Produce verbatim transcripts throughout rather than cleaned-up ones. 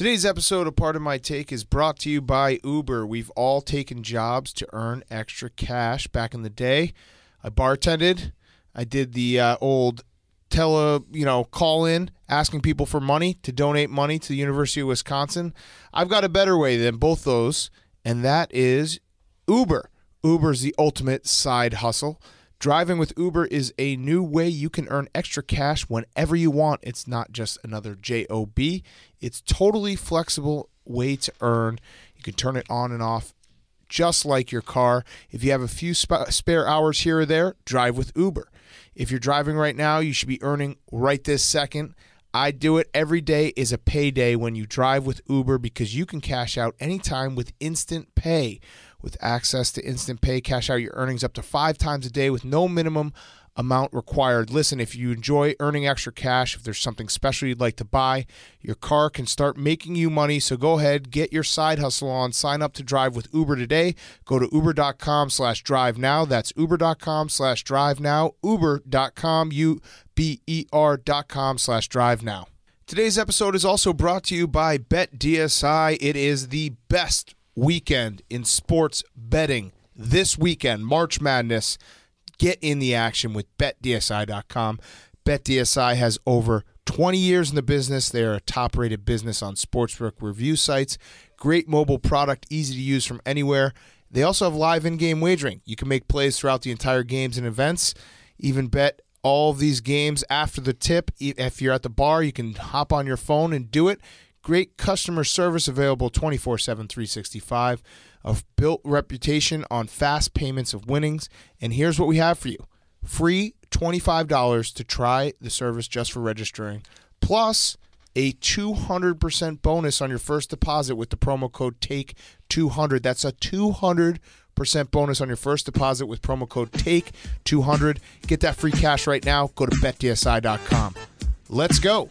Today's episode of Pardon My Take is brought to you by Uber. We've all taken jobs to earn extra cash. Back in the day, I bartended. I did the uh, old tele, you know, call in, asking people for money to donate money to the University of Wisconsin. I've got a better way than both those, and that is Uber. Uber is the ultimate side hustle. Driving with Uber is a new way you can earn extra cash whenever you want. It's not just another job. It's totally flexible way to earn. You can turn it on and off just like your car. If you have a few sp- spare hours here or there, drive with Uber. If you're driving right now, you should be earning right this second. I do it. Every day is a payday when you drive with Uber because you can cash out anytime with Instant Pay. With access to Instant Pay, cash out your earnings up to five times a day with no minimum amount required. Listen, if you enjoy earning extra cash, if there's something special you'd like to buy, your car can start making you money. So go ahead, get your side hustle on. Sign up to drive with Uber today. Go to uber.com slash drive now. That's uber.com slash drive now. Uber.com, U B E R dot com slash drive now. Today's episode is also brought to you by BetDSI. It is the best weekend in sports betting this weekend, March Madness. Get in the action with bet D S I dot com. BetDSI has over twenty years in the business. They are a top-rated business on sportsbook review sites. Great mobile product, easy to use from anywhere. They also have live in-game wagering. You can make plays throughout the entire games and events. Even bet all of these games after the tip. If you're at the bar, you can hop on your phone and do it. Great customer service available twenty-four seven, three sixty-five. A built reputation on fast payments of winnings. And here's what we have for you. Free twenty-five dollars to try the service just for registering. Plus a two hundred percent bonus on your first deposit with the promo code take two hundred. That's a two hundred percent bonus on your first deposit with promo code take two hundred. Get that free cash right now. Go to bet D S I dot com. Let's go.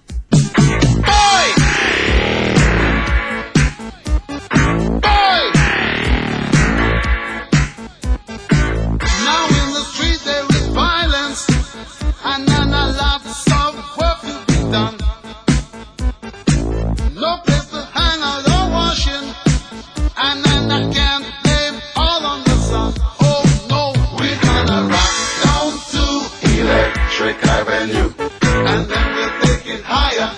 Boy! Now in the street there is violence, and then a lot of work to be done. No place to hang out or washing, and then I can't blame all on the sun. Oh no, we're gonna rock down to Electric Avenue, and then we'll take it higher.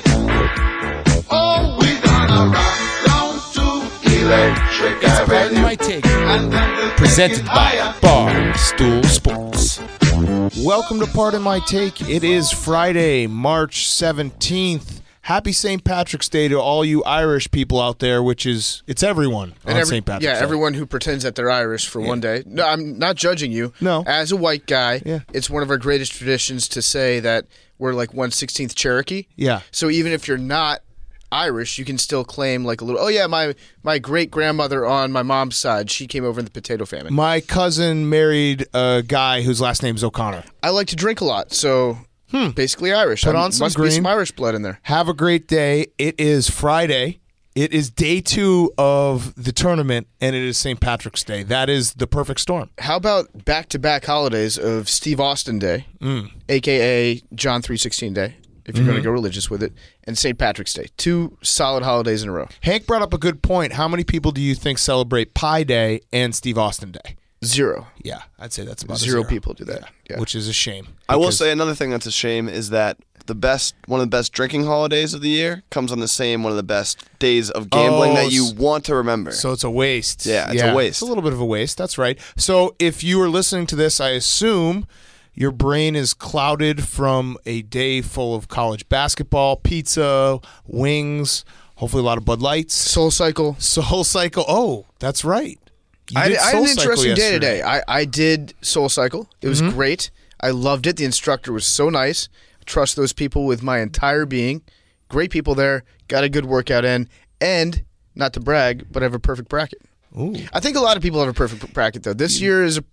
Oh, we're gonna rock down to Electric Avenue. Pardon My Take, And then we'll presented take it by higher. Barstool Sports. Welcome to Pardon My Take. It is Friday, March seventeenth. Happy Saint Patrick's Day to all you Irish people out there, which is, it's everyone on And every- Saint Patrick's yeah, Day. everyone who pretends that they're Irish for one day. No, I'm not judging you. No. As a white guy, Yeah. it's one of our greatest traditions to say that we're like one sixteenth Cherokee. Yeah. So even if you're not Irish, you can still claim like a little, oh yeah, my, my great-grandmother on my mom's side, she came over in the potato famine. My cousin married a guy whose last name's O'Connor. I like to drink a lot, so basically Irish. Hmm. Put I'm- on some must be green. some Irish blood in there. Have a great day. It is Friday. It is day two of the tournament, and it is Saint Patrick's Day. That is the perfect storm. How about back-to-back holidays of Steve Austin Day, Mm. a k a. John three sixteen Day, if you're going to go religious with it, and Saint Patrick's Day. Two solid holidays in a row. Hank brought up a good point. How many people do you think celebrate Pi Day and Steve Austin Day? Zero. Yeah, I'd say that's about a Zero zero people do that. Yeah. which is a shame. I will because- say another thing that's a shame is that the best, one of the best drinking holidays of the year comes on the same one of the best days of gambling Oh, that you s- want to remember. So it's a waste. Yeah, it's a waste. It's a little bit of a waste. That's right. So if you are listening to this, I assume your brain is clouded from a day full of college basketball, pizza, wings, hopefully a lot of Bud Lights. Soul Cycle. Soul Cycle. Oh, that's right. You I, did I had Soul an Cycle interesting day yesterday. today. I, I did Soul Cycle. It was Mm-hmm. great. I loved it. The instructor was so nice. I trust those people with my entire being. Great people there. Got a good workout in. And, not to brag, but I have a perfect bracket. Ooh. I think a lot of people have a perfect bracket, though. This year is a,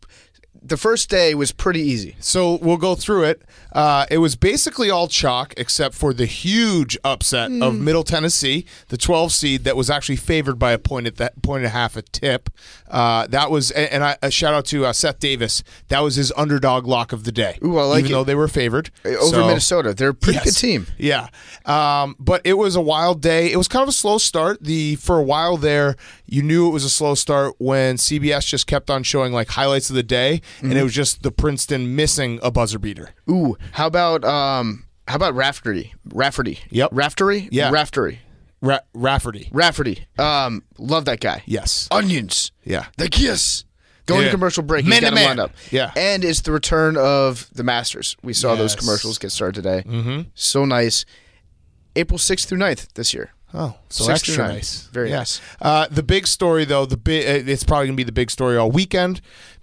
the first day was pretty easy. So we'll go through it. Uh, it was basically all chalk except for the huge upset Mm. of Middle Tennessee, the twelve seed that was actually favored by a point at that point and a half a tip. Uh, that was, and and I, a shout out to uh, Seth Davis. That was his underdog lock of the day. Ooh, I like even it. though they were favored Over So- Minnesota. They're a pretty Yes. good team. Yeah, um, but it was a wild day. It was kind of a slow start. The for a while there, you knew it was a slow start when C B S just kept on showing like highlights of the day, and it was just the Princeton missing a buzzer beater. Ooh, how about um, how about Rafferty? Rafferty. Yep. Raftery. Yeah. Raftery. Ra- Rafferty. Rafferty. Um, love that guy. Yes. Onions. Yeah. The kiss. Going Yeah. to commercial break. He's Man to got him man. lined up. Yeah. And it's the return of the Masters. We saw those Yes. commercials get started today. Mm-hmm. So nice. April sixth through ninth this year. Oh, so Six extra to nine. nice. Very Yeah. nice. Uh, the big story, though, the big it's probably gonna be the big story all weekend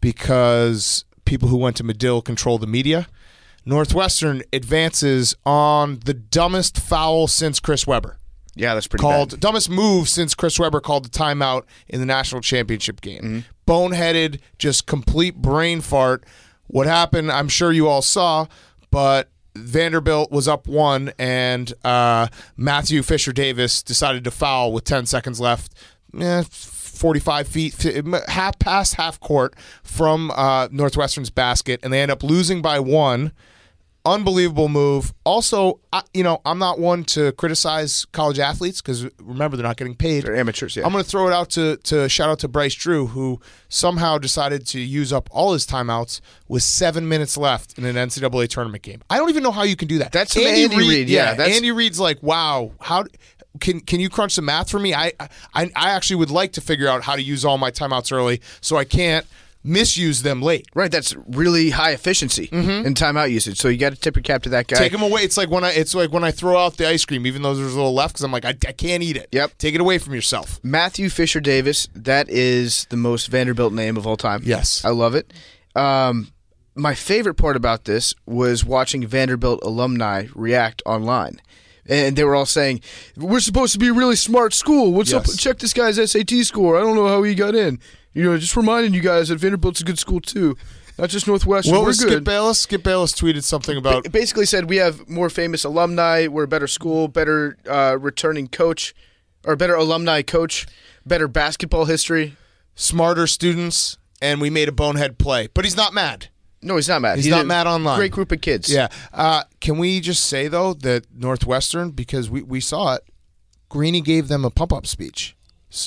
because people who went to Medill control the media. Northwestern advances on the dumbest foul since Chris Webber. Yeah, that's pretty Called bad. dumbest move since Chris Webber called the timeout in the national championship game. Mm-hmm. Boneheaded, just complete brain fart. What happened? I'm sure you all saw, but Vanderbilt was up one, and uh, Matthew Fisher Davis decided to foul with ten seconds left. Eh, forty-five feet, half past half court from uh, Northwestern's basket, and they end up losing by one. Unbelievable move. Also, I, you know, I'm not one to criticize college athletes because remember they're not getting paid. They're amateurs, yeah. I'm going to throw it out to to shout out to Bryce Drew, who somehow decided to use up all his timeouts with seven minutes left in an N C double A tournament game. I don't even know how you can do that. That's some Andy Reid, yeah, that's- Andy Reid's like, wow, how can can you crunch the math for me? I I I actually would like to figure out how to use all my timeouts early so I can't misuse them late. Right, that's really high efficiency in timeout usage. So you got to tip your cap to that guy. Take them away. It's like when I it's like when I throw out the ice cream, even though there's a little left, because I'm like I, I can't eat it. Yep. Take it away from yourself. Matthew Fisher Davis, that is the most Vanderbilt name of all time. Yes. I love it. Um, my favorite part about this was watching Vanderbilt alumni react online. And they were all saying, we're supposed to be a really smart school. What's Yes. up? Check this guy's S A T score. I don't know how he got in. You know, just reminding you guys that Vanderbilt's a good school, too. Not just Northwestern. What we're was good. Skip Bayless? Skip Bayless tweeted something about It basically said we have more famous alumni, we're a better school, better uh, returning coach, or better alumni coach, better basketball history. smarter students, and we made a bonehead play. But he's not mad. No, he's not mad. He's He not did- mad online. Great group of kids. Yeah. Uh, can we just say, though, that Northwestern, because we, we saw it, Greeny gave them a pump-up speech.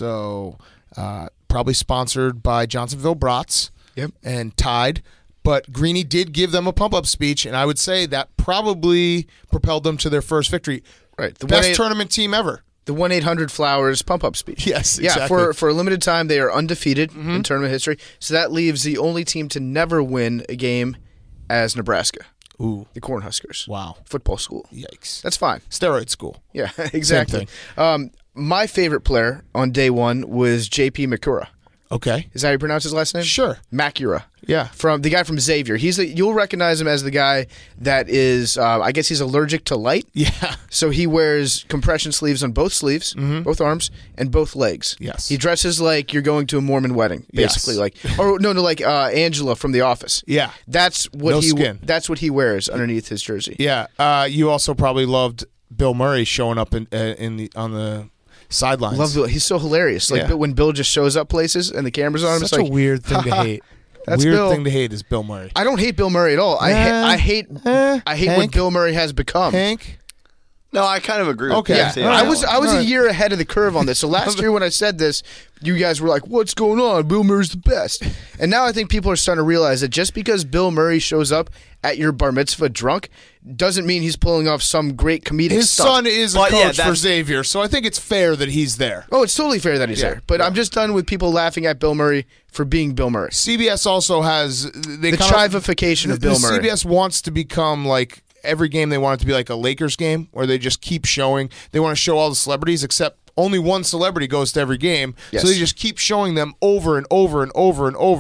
So uh, probably sponsored by Johnsonville Brats Yep. and Tide. But Greeny did give them a pump-up speech, and I would say that probably propelled them to their first victory. Right. The Best one eight- tournament team ever. The one eight hundred Flowers pump up speech. Yes, Yeah, exactly. for for a limited time they are undefeated in tournament history. So that leaves the only team to never win a game as Nebraska, Ooh. the Cornhuskers. Wow. Football school. Yikes. That's fine. Steroid school. Yeah, exactly. Um, my favorite player on day one was J P Makura. Okay. Is that how you pronounce his last name? Sure. Makura. Yeah. From the guy from Xavier. He's the, you'll recognize him as the guy that is uh, I guess he's allergic to light. Yeah. So he wears compression sleeves on both sleeves, both arms, and both legs. Yes. He dresses like you're going to a Mormon wedding, basically. Yes. Like, or no, no, like uh, Angela from The Office. Yeah. That's what No he. skin. That's what he wears underneath his jersey. Yeah. Uh, you also probably loved Bill Murray showing up in uh, in the on the sidelines. Love Bill. He's so hilarious. Like Yeah. when Bill just shows up places and the cameras on him, Such it's like a weird thing to "Ha ha, hate. That's weird Bill. thing to hate is Bill Murray. I don't hate Bill Murray at all. I Eh, ha- I hate eh, I hate what Hank? Bill Murray has become. Hank. No, I kind of agree with Okay. P Yeah, F C All on right. I that was one. I was All a right. year ahead of the curve on this. So last year when I said this, you guys were like, "What's going on? Bill Murray's the best." And now I think people are starting to realize that just because Bill Murray shows up at your bar mitzvah drunk doesn't mean he's pulling off some great comedic His stuff. son is a But, yeah, coach for that's- Xavier, so I think it's fair that he's there. Oh, it's totally fair that he's Yeah, there. But I'm just done with people laughing at Bill Murray for being Bill Murray. C B S also has they The kind chivification of the, Bill the Murray. C B S wants to become like every game they want it to be like a Lakers game where they just keep showing. They want to show all the celebrities except only one celebrity goes to every game, Yes. so they just keep showing them over and over and over and over.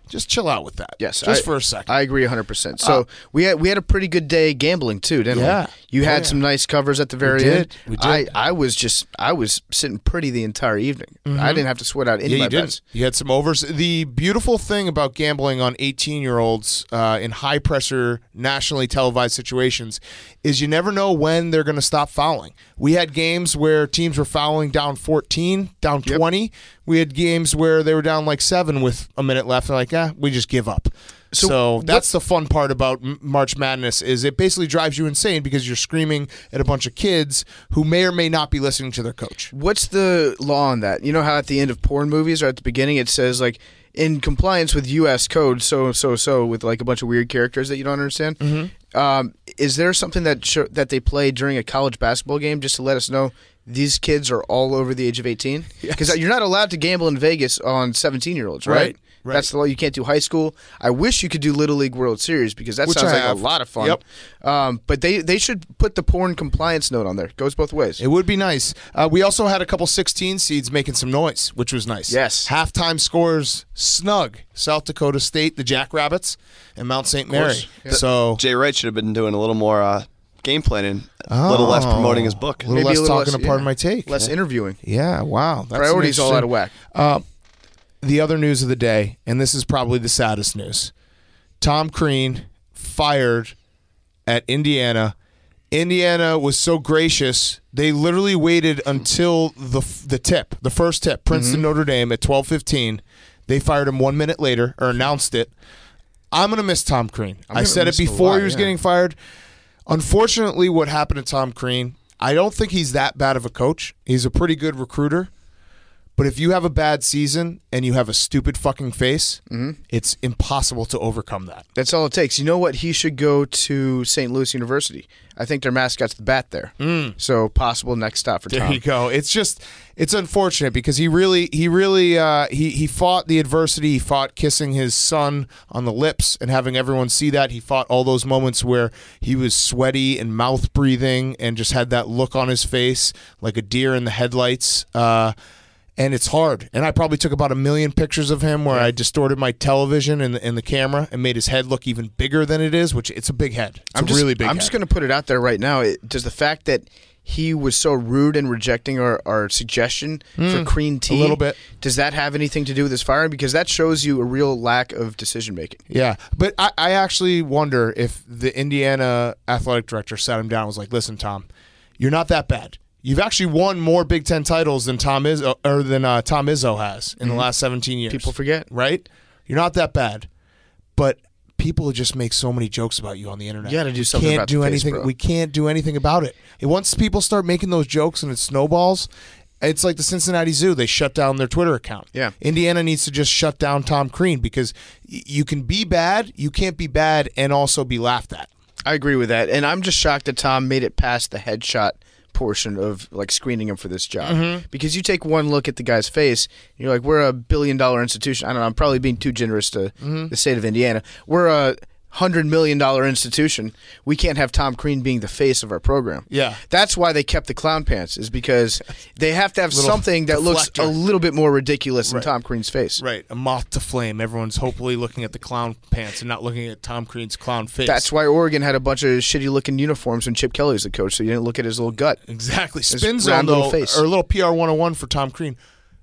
just chill out with that. Yes, just I- for a second. I agree one hundred percent. So we had we had a pretty good day gambling too, didn't Yeah. we? You Oh, had yeah. some nice covers at the very did. end. We did. I, I was just I was sitting pretty the entire evening. I didn't have to sweat out any Yeah, of my you didn't. bets. You had some overs. The beautiful thing about gambling on eighteen-year-olds uh, in high-pressure, nationally televised situations is you never know when they're going to stop fouling. We had games where teams were fouling down fourteen, down twenty. We had games where they were down like seven with a minute left. They're like, eh, we just give up. So, So that's the fun part about M- March Madness is it basically drives you insane because you're screaming at a bunch of kids who may or may not be listening to their coach. What's the law on that? You know how at the end of porn movies or at the beginning it says like in compliance with U S code so so so with like a bunch of weird characters that you don't understand. Mm-hmm. Um, is there something that sh- that they play during a college basketball game just to let us know these kids are all over the age of eighteen? Because Yes. you're not allowed to gamble in Vegas on seventeen-year-olds, right? Right, right. That's the law. You can't do high school. I wish you could do Little League World Series because that Which sounds I like have. a lot of fun. Yep. Um, but they, they should put the porn compliance note on there. Goes both ways. It would be nice. Uh, we also had a couple sixteen seeds making some noise, which was nice. Yes. Halftime scores snug. South Dakota State, the Jackrabbits, and Mount Saint Mary. course. Yeah. So Jay Wright should have been doing a little more uh, game planning, a little less promoting his book. a little Maybe less a little talking less- to part yeah. of my take. Less interviewing. Yeah, wow. That's Priorities all out of whack. Uh, the other news of the day, and this is probably the saddest news. Tom Crean fired at Indiana. Indiana was so gracious, they literally waited until the the tip, the first tip, Princeton Notre Dame at twelve fifteen. They fired him one minute later, or announced it. I'm going to miss Tom Crean. I gonna said it miss him a before lot, he was yeah. getting fired. Unfortunately, what happened to Tom Crean, I don't think he's that bad of a coach. He's a pretty good recruiter. But if you have a bad season and you have a stupid fucking face, it's impossible to overcome that. That's all it takes. You know what? He should go to Saint Louis University. I think their mascot's the bat there. So possible next stop for There Tom. you go. It's just, it's unfortunate because he really, he really, uh, he he fought the adversity. He fought kissing his son on the lips and having everyone see that. He fought all those moments where he was sweaty and mouth breathing and just had that look on his face like a deer in the headlights. Uh, and it's hard. And I probably took about a million pictures of him where I distorted my television and the, and the camera and made his head look even bigger than it is, which it's a big head. It's I'm a just, really big I'm head. just going to put it out there right now. It, does the fact that he was so rude in rejecting our, our suggestion for Crean tea, Hmm. little bit. does that have anything to do with his firing? Because that shows you a real lack of decision making. Yeah, but I, I actually wonder if the Indiana athletic director sat him down and was like, listen, Tom, you're not that bad. You've actually won more Big Ten titles than Tom Izzo, or than uh, Tom Izzo has in the last seventeen years. People forget. right? You're not that bad, but people just make so many jokes about you on the internet. You gotta do We something can't about do the face, anything. bro. We can't do anything about it. And once people start making those jokes and it snowballs, it's like the Cincinnati Zoo. They shut down their Twitter account. Yeah. Indiana needs to just shut down Tom Crean because y- you can be bad, you can't be bad, and also be laughed at. I agree with that. And I'm just shocked that Tom made it past the headshot portion of like screening him for this job. Mm-hmm. Because you take one look at the guy's face, you're like, we're a billion dollar institution. I don't know, I'm probably being too generous to Mm-hmm. the state of Indiana. We're a hundred million dollar institution. We can't have Tom Crean being the face of our program. Yeah. That's why they kept the clown pants, is because they have to have Little something that looks deflector. a little bit more ridiculous than Right. Tom Crean's face. Right, a moth to flame. Everyone's hopefully looking at the clown pants and not looking at Tom Crean's clown face. That's why Oregon had a bunch of shitty looking uniforms when Chip Kelly was the coach, so you didn't look at his little gut. Exactly. Spin round zone, little though, face. or a little P R one oh one for Tom Crean.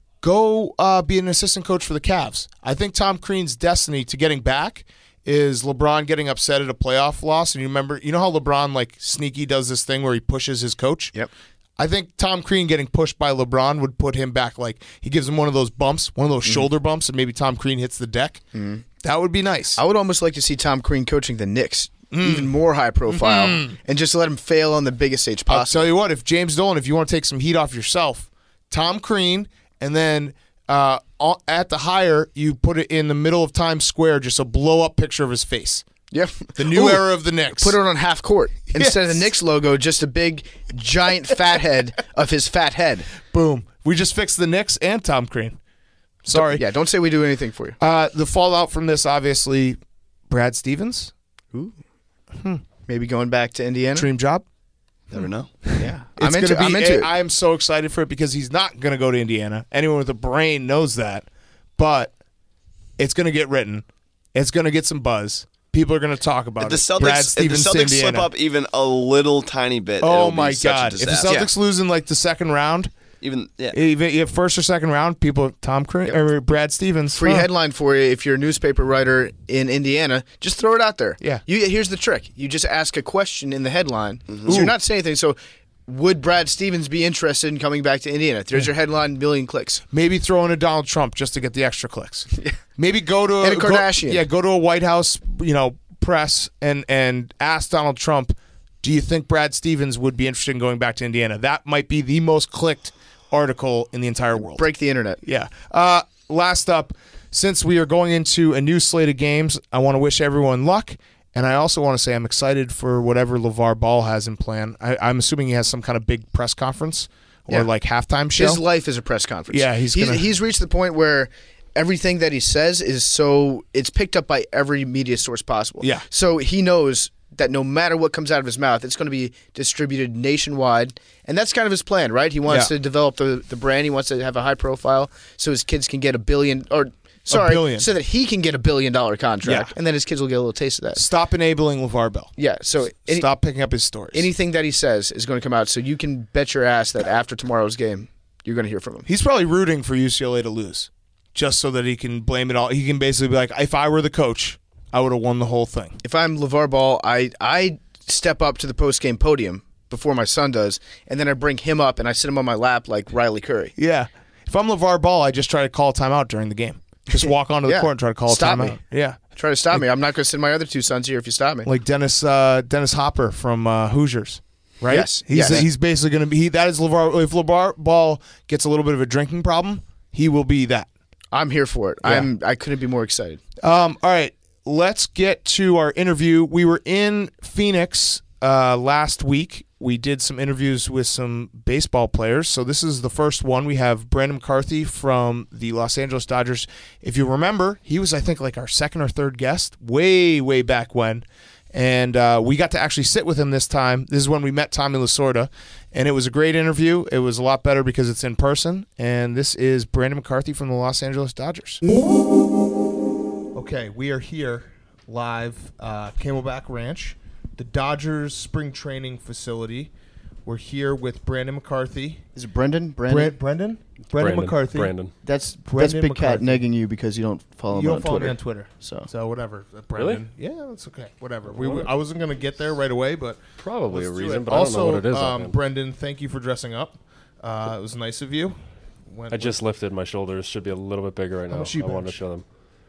Go uh, be an assistant coach for the Cavs. I think Tom Crean's destiny to getting back is LeBron getting upset at a playoff loss. And you remember, you know how LeBron, like, sneaky does this thing where he pushes his coach? Yep. I think Tom Crean getting pushed by LeBron would put him back. Like, he gives him one of those bumps, one of those Mm-hmm. shoulder bumps, and maybe Tom Crean hits the deck. Mm-hmm. That would be nice. I would almost like to see Tom Crean coaching the Knicks, Mm. even more high profile, and just let him fail on the biggest stage I'll possible. tell you what, if James Dolan, if you want to take some heat off yourself, Tom Crean, and then uh, all- at the hire, you put it in the middle of Times Square, just a blow-up picture of his face. Yep. The new Ooh, era of the Knicks. Put it on half court. Instead of the Yes. Knicks logo, just a big, giant fat head of his fat head. Boom. We just fixed the Knicks and Tom Crean. Sorry. Yeah, don't say we do anything for you. Uh, the fallout from this, obviously, Brad Stevens, Maybe going back to Indiana. dream job. Never know. Yeah, It's I'm into, gonna be, I'm into it. I am so excited for it because he's not going to go to Indiana. Anyone with a brain knows that. But it's going to get written. It's going to get some buzz. People are going to talk about If the it. Celtics, Brad if the Stevens, to Celtics slip Indiana. up even a little tiny bit, Oh it'll my be such a God! If the disaster. Celtics lose in like the second round, even yeah. even if first or second round, people Tom Cruise or Brad Stevens. Free huh. headline for you if you're a newspaper writer in Indiana. Just throw it out there. Yeah. You, here's the trick. You just ask a question in the headline. Mm-hmm. So you're not saying anything. So would Brad Stevens be interested in coming back to Indiana? There's your headline, million clicks. Maybe throw in a Donald Trump just to get the extra clicks. Maybe go to And a go- Kardashian. yeah, go to a White House, you know, press and and ask Donald Trump, do you think Brad Stevens would be interested in going back to Indiana? That might be the most clicked article in the entire world. Break the internet. Yeah. Uh, last up, since we are going into a new slate of games, I want to wish everyone luck. And I also want to say I'm excited for whatever LeVar Ball has in plan. I, I'm assuming he has some kind of big press conference or Yeah. like halftime show. His life is a press conference. Yeah, he's he's, gonna- he's reached the point where everything that he says is so it's picked up by every media source possible. Yeah. So he knows that no matter what comes out of his mouth, it's going to be distributed nationwide, and that's kind of his plan, right? He wants Yeah. to develop the the brand. He wants to have a high profile, so his kids can get a billion or sorry, billion. so that he can get a billion dollar contract, Yeah. and then his kids will get a little taste of that. Stop enabling LeVar Bell. Yeah. So any, Stop picking up his stories. anything that he says is going to come out, so you can bet your ass that after tomorrow's game, you're going to hear from him. He's probably rooting for U C L A to lose, just so that he can blame it all. He can basically be like, if I were the coach, I would have won the whole thing. If I'm LeVar Ball, I I step up to the post game podium before my son does, and then I bring him up and I sit him on my lap like Riley Curry. Yeah. If I'm LeVar Ball, I just try to call a timeout during the game. Just walk onto the Yeah. court and try to call Stop a me. timeout. Yeah. Try to stop me. I'm not going to send my other two sons here if you stop me. Like Dennis uh, Dennis Hopper from uh, Hoosiers. Right? Yes, He's yes. he's basically going to be he, that is LeVar. If LeVar Ball gets a little bit of a drinking problem, he will be that. I'm here for it. Yeah. I'm. I couldn't be more excited. Um, all right, let's get to our interview. We were in Phoenix uh, last week. We did some interviews with some baseball players. So this is the first one. We have Brandon McCarthy from the Los Angeles Dodgers. If you remember, he was, I think, like our second or third guest way, way back when. And uh, we got to actually sit with him this time. This is when we met Tommy Lasorda. And it was a great interview. It was a lot better because it's in person. And this is Brandon McCarthy from the Los Angeles Dodgers. Okay, we are here live, uh, Camelback Ranch, the Dodgers spring training facility. We're here with Brandon McCarthy. Is it Brendan? Brandon? Brandon? Brendan? Brendan McCarthy. Brandon. That's Brendan that's Big Cat McCarthy. negging you because you don't follow him You don't on follow Twitter. me on Twitter. So So whatever. Uh, Brendan. Yeah, that's okay. Whatever. We, What? I wasn't going to get there right away, but Probably a let's do reason, it. but I don't also, know what it is. Um, offhand. Brendan, thank you for dressing up. Uh, it was nice of you. When, I just lifted my shoulders. Should be a little bit bigger right How now. much you I wanted to bench? show them.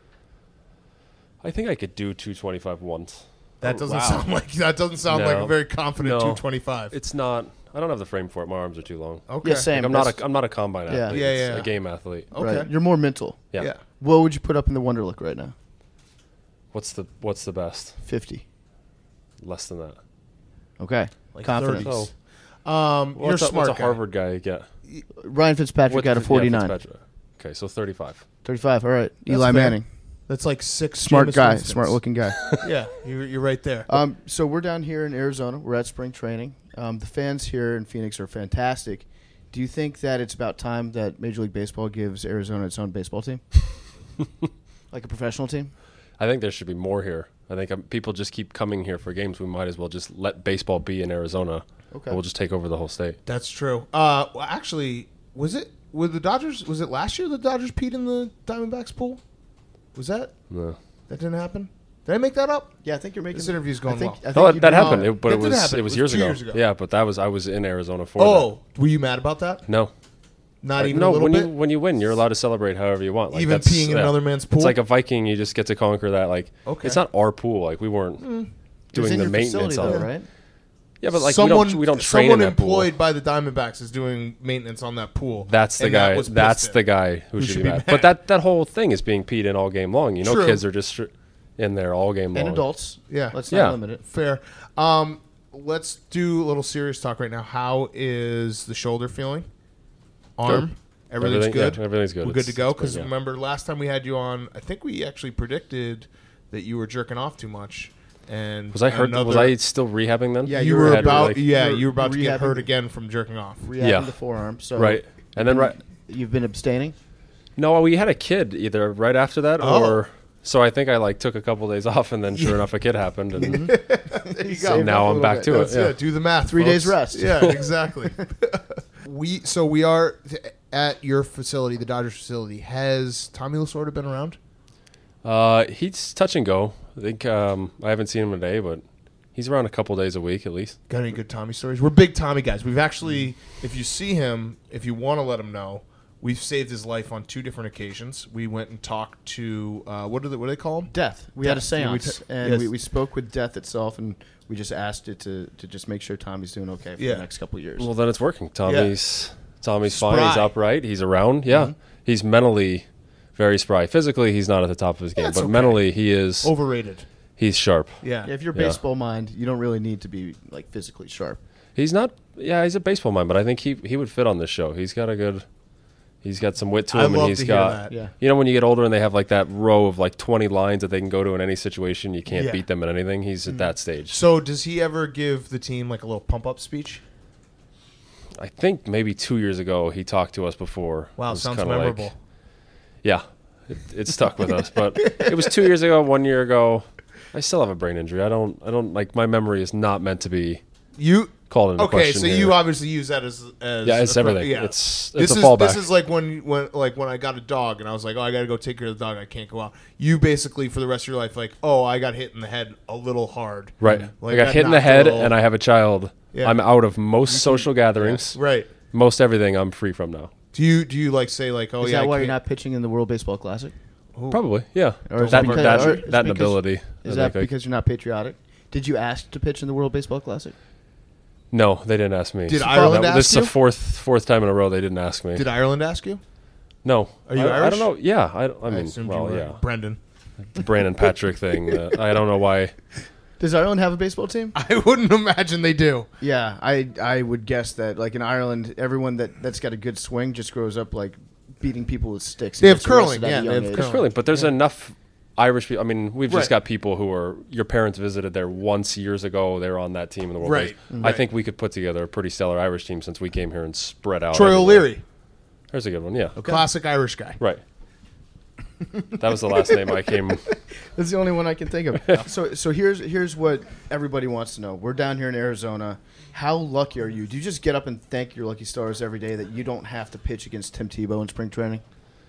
I think I could do two twenty-five once. that doesn't wow. sound like that doesn't sound like a No. very confident No. two twenty-five. It's not. I don't have the frame for it. My arms are too long. Okay. yeah, same. Like, I'm not. That's- A, I'm not a combine Yeah. athlete. Yeah, It's yeah. a game athlete. Okay. right. You're more mental. Yeah. Yeah. What would you put up in the Wonderlic right now? What's the What's the best? Fifty. Less than that. Okay. Like Confidence. thirties. So Um, you're what's, a, smart what's a guy. Harvard guy get? Ryan Fitzpatrick What- got a yeah, forty-nine. Fitzpatrick. Okay, so thirty-five. thirty-five. All right. That's Eli fair. Manning. That's like six Smart Jameis guy. Winstons. Smart looking guy. Yeah, you're, you're right there. Um, so we're down here in Arizona. We're at spring training. Um, the fans here in Phoenix are fantastic. Do you think that it's about time that Major League Baseball gives Arizona its own baseball team? Like a professional team? I think there should be more here. I think um, people just keep coming here for games. We might as well just let baseball be in Arizona. Okay. And we'll just take over the whole state. That's true. Uh, well, actually, was it with the Dodgers? Was it last year the Dodgers peed in the Diamondbacks pool? Was that No. that didn't happen? Did I make that up? Yeah, I think you're making This interview's going I think, well. I think No, you that, that did- happened, it, but That it did was happen. it was It was years two ago. years ago. Yeah, but that was I was in Arizona for Oh, were you mad about that? that. No. Not Like, even no, a little when bit. you when you win, you're allowed to celebrate however you want. Like, Even that's- peeing in yeah. another man's pool. It's like a Viking. You just get to conquer that. Like, Okay. it's not our pool. Like, we weren't It was doing in the your maintenance facility, on though, it. right? Yeah, but like someone, we don't we don't train someone in that pool. employed by the Diamondbacks is doing maintenance on that pool. That's the and guy. That was that's Piston. the guy who, Who should, should be be mad. mad. But that that whole thing is being peed in all game long. You know, True. kids are just str- in there all game long. And adults. Yeah. Let's Yeah. not limit it. Fair. Um, let's do a little serious talk right now. How is the shoulder feeling? Arm? Everything's Everything- yeah, good? everything's good. We're good It's- to go? it's good, Because yeah. remember, last time we had you on, I think we actually predicted that you were jerking off too much. And Was I hurt? another- Was I still rehabbing then? Yeah, You you were were had to, about, like- yeah, you're you were about to get rehabbing- hurt again from jerking off. Rehabbing Yeah. the forearm. So Right. And then right. You've been abstaining? No, we had a kid either right after that Oh. or so I think I like took a couple days off and then sure enough a kid happened and There you so go. now I'm back to it. That's Yeah. it. Do the math. Three days folks. rest. Yeah, exactly. we so we are at your facility, the Dodgers facility. Has Tommy Lasorda been around? Uh, he's touch and go. I think um, I haven't seen him today, but he's around a couple days a week at least. Got any good Tommy stories? We're big Tommy guys. We've actually, if you see him, if you want to let him know, we've saved his life on two different occasions. We went and talked to uh, what do they what do they call him? Death. We had a Death. Yeah, we seance, t- and yes. we, we spoke with Death itself, and we just asked it to, to just make sure Tommy's doing okay for Yeah. the next couple of years. Well, then it's working. Tommy's Tommy's fine. Spry. He's upright. He's around. Yeah, Mhm. he's mentally very spry. Physically, he's not at the top of his game, That's but okay. mentally, he is. Overrated. He's sharp. Yeah. yeah, if you're Yeah. baseball mind, you don't really need to be like physically sharp. He's not. Yeah, he's a baseball man, but I think he he would fit on this show. He's got a good. He's got some wit to I him, love and he's to hear got. that. Yeah. You know, when you get older and they have like that row of like twenty lines that they can go to in any situation, you can't Yeah. beat them at anything. He's at that stage. So does he ever give the team like a little pump up speech? I think maybe two years ago he talked to us before. It Wow, was sounds kinda memorable. Like, yeah, it, it stuck with us. But it was two years ago, one year ago. I still have a brain injury. I don't. I don't like my memory is not meant to be you called into okay? question. So here. you obviously use that as as Yeah, it's a- everything. Yeah. It's this it's a is fallback. this is like when when like when I got a dog and I was like, oh, I got to go take care of the dog. I can't go out. You basically for the rest of your life, like, oh, I got hit in the head a little hard. right. Like, I got I hit in the knocked a head, little- and I have a child. Yeah. I'm out of most social gatherings. Right. Most everything I'm free from now. Do you do you like say like, oh Is yeah? that I why you're can't- not pitching in the World Baseball Classic? Probably, yeah. Or is that it because- that, or is it that and because- ability. Is I that think I- because you're not patriotic? Did you ask to pitch in the World Baseball Classic? No, they didn't ask me. Did So Ireland that- This ask is you? the fourth fourth time in a row they didn't ask me. Did Ireland ask you? no. Are you I, I Irish? don't know. Yeah, I, I mean, assumed well, you were yeah. Brendan. The Brandon Patrick thing. Uh, I don't know why. Does Ireland have a baseball team? I wouldn't imagine they do. Yeah, I I would guess that like in Ireland, everyone that that's got a good swing just grows up like beating people with sticks. and They have gets arrested curling, at a yeah, they young have age. curling. Really, but there's enough Irish people. I mean, we've just Right. got people who are your parents visited there once years ago. They were on that team in the World Right, Base. right. I think we could put together a pretty stellar Irish team since we came here and spread out. Troy everywhere. O'Leary, There's a good one. Yeah, classic Irish guy. right. That was the last name I came. That's the only one I can think of. so so here's here's what everybody wants to know. We're down here in Arizona. How lucky are you? Do you just get up and thank your lucky stars every day that you don't have to pitch against Tim Tebow in spring training?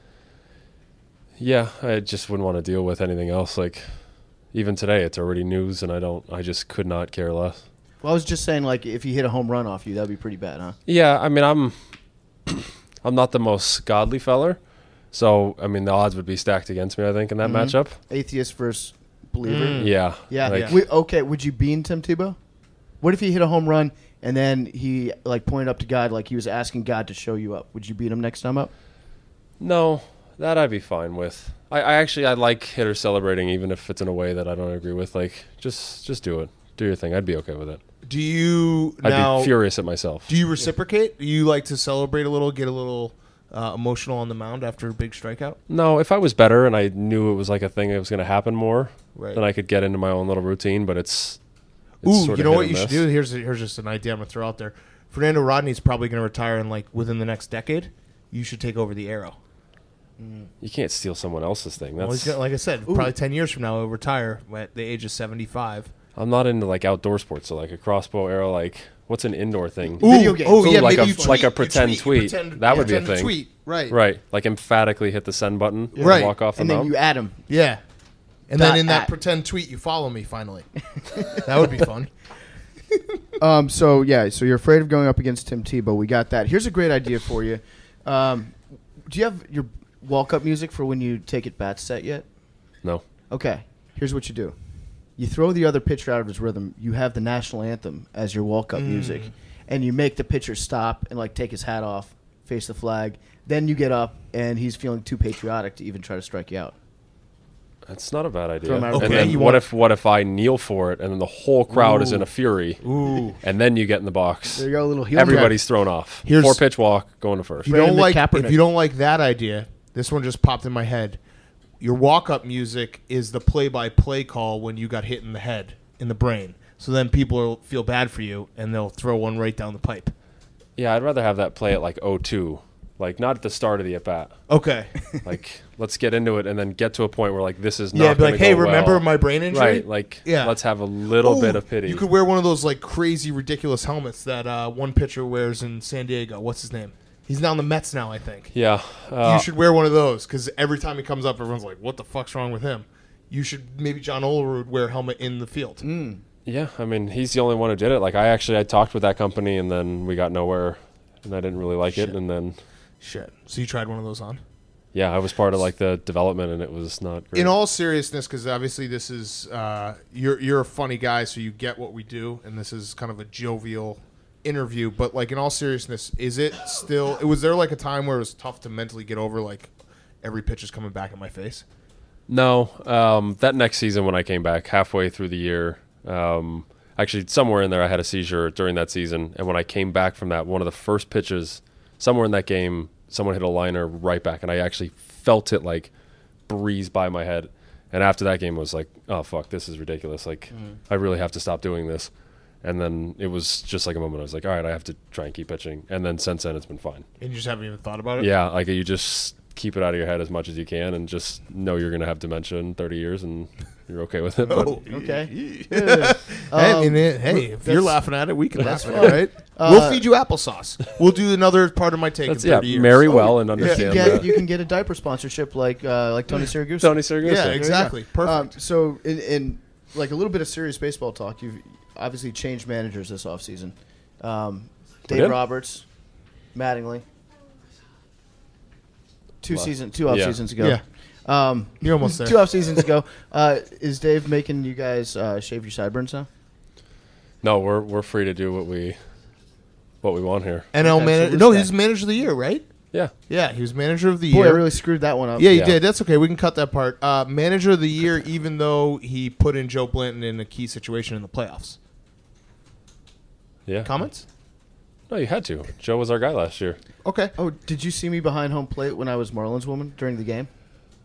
Yeah, I just wouldn't want to deal with anything else. Like, even today, it's already news, and I don't. I just could not care less. Well, I was just saying, like, if he hit a home run off you, that'd be pretty bad, huh? Yeah, I mean, I'm. I'm not the most godly feller, so I mean, the odds would be stacked against me. I think in that Mhm. matchup. Atheist versus believer. Mm. Yeah. Yeah. Like, We- okay, would you bean Tim Tebow? What if he hit a home run and then he like pointed up to God like he was asking God to show you up? Would you beat him next time up? No, that I'd be fine with. I, I actually I like hitters celebrating even if it's in a way that I don't agree with. Like just just do it. Do your thing. I'd be okay with it. Do you I'd now? be furious at myself. Do you reciprocate? Do you like to celebrate a little, get a little uh, emotional on the mound after a big strikeout? No, if I was better and I knew it was like a thing that was going to happen more, Right. then I could get into my own little routine. But it's, it's Ooh, sort you of know hit what and you should miss. do? Here's here's just an idea I'm gonna throw out there. Fernando Rodney's probably gonna retire in like within the next decade. You should take over the Arrow. You can't steal someone else's thing. Well, he's That's gonna, like I said, probably ten years from now he'll retire at the age of seventy-five. I'm not into like outdoor sports. So like a crossbow arrow, like what's an indoor thing? Video games. Oh Ooh, yeah, like maybe a- you like tweet, a you pretend you tweet. pretend- That would yeah, be a pretend thing. Tweet, right? Right, like emphatically hit the send button. and Right. walk off the And then mound. you add him. Yeah. And Dot then in that at. pretend tweet, you follow me. Finally, that would be fun. Um. So yeah. So you're afraid of going up against Tim Tebow. We got that. Here's a great idea for you. Um, do you have your walk-up music for when you take at bat set yet? No. Okay. Here's what you do. You throw the other pitcher out of his rhythm. You have the national anthem as your walk-up music, and you make the pitcher stop and like take his hat off, face the flag. Then you get up, and he's feeling too patriotic to even try to strike you out. That's not a bad idea. Throw 'em out And of the then way. You what want- if what if I kneel for it and then the whole crowd is in a fury, Ooh. and then you get in the box, There you go, a little heel. everybody's thrown off. Here's- Four pitch walk, going to first. If you don't Brandon like Kaepernick. if you don't like that idea, this one just popped in my head. Your walk-up music is the play-by-play call when you got hit in the head, in the brain. So then people will feel bad for you, and they'll throw one right down the pipe. Yeah, I'd rather have that play at like oh two. Like, not at the start of the at bat. Okay. Like, let's get into it and then get to a point where, like, this is Yeah, not be going like, to hey, go remember well. my brain injury? Right. Like, Yeah. let's have a little Ooh, bit of pity. You could wear one of those like crazy, ridiculous helmets that uh, one pitcher wears in San Diego. What's his name? He's now in the Mets now, I think. yeah. Uh, you should wear one of those because every time he comes up, everyone's like, "What the fuck's wrong with him?" You should maybe John Oler would wear a helmet in the field. Mm. Yeah, I mean, he's the only one who did it. Like, I actually, I talked with that company, and then we got nowhere, and I didn't really like Shit. it, and then, Shit. So you tried one of those on? yeah, I was part of, like, the development, and it was not great. In all seriousness, because obviously this is uh, you're you're a funny guy, so you get what we do, and this is kind of a jovial interview. But like in all seriousness, is it still? Was there like a time where it was tough to mentally get over like every pitch is coming back at my face? No, um, that next season when I came back, halfway through the year, um, actually somewhere in there I had a seizure during that season, and when I came back from that, one of the first pitches, somewhere in that game, someone hit a liner right back, and I actually felt it like breeze by my head. And after that game, I was like, oh, fuck, this is ridiculous. Like, mm. I really have to stop doing this. And then it was just like a moment. I was like, all right, I have to try and keep pitching. And then since then, it's been fine. And you just haven't even thought about it? Yeah, like you just keep it out of your head as much as you can and just know you're going to have dementia in thirty years and you're okay with it. But Oh, Okay. hey, I mean, Um, it- hey, if you're that's- laughing at it, we can laugh at fine. it, right? Uh, we'll feed you applesauce. We'll do another part of my take that's, in yeah, thirty years. marry Oh, well and You can, understand get, that. you can get a diaper sponsorship like uh, like Tony Siragusa. Tony Siragusa. Yeah, There you go. exactly. Perfect. Um, so, in, in like a little bit of serious baseball talk, you've obviously changed managers this offseason. Um, We Dave did? Roberts, Mattingly. Two Wow. season, two off Yeah. seasons ago. Yeah. Um, You're almost there. two off seasons ago. Uh, is Dave making you guys uh, shave your sideburns now? No, we're we're free to do what we what we want here. N L Okay, so manager. this No, guy- he's manager of the year, right? Yeah. Yeah, he was manager of the Boy, I year. really screwed that one up. Yeah, you Yeah. did. That's okay. We can cut that part. Uh, manager of the year, even though he put in Joe Blanton in a key situation in the playoffs. Yeah. Comments? No, you had to. Joe was our guy last year. Okay. Oh, did you see me behind home plate when I was Marlins woman during the game?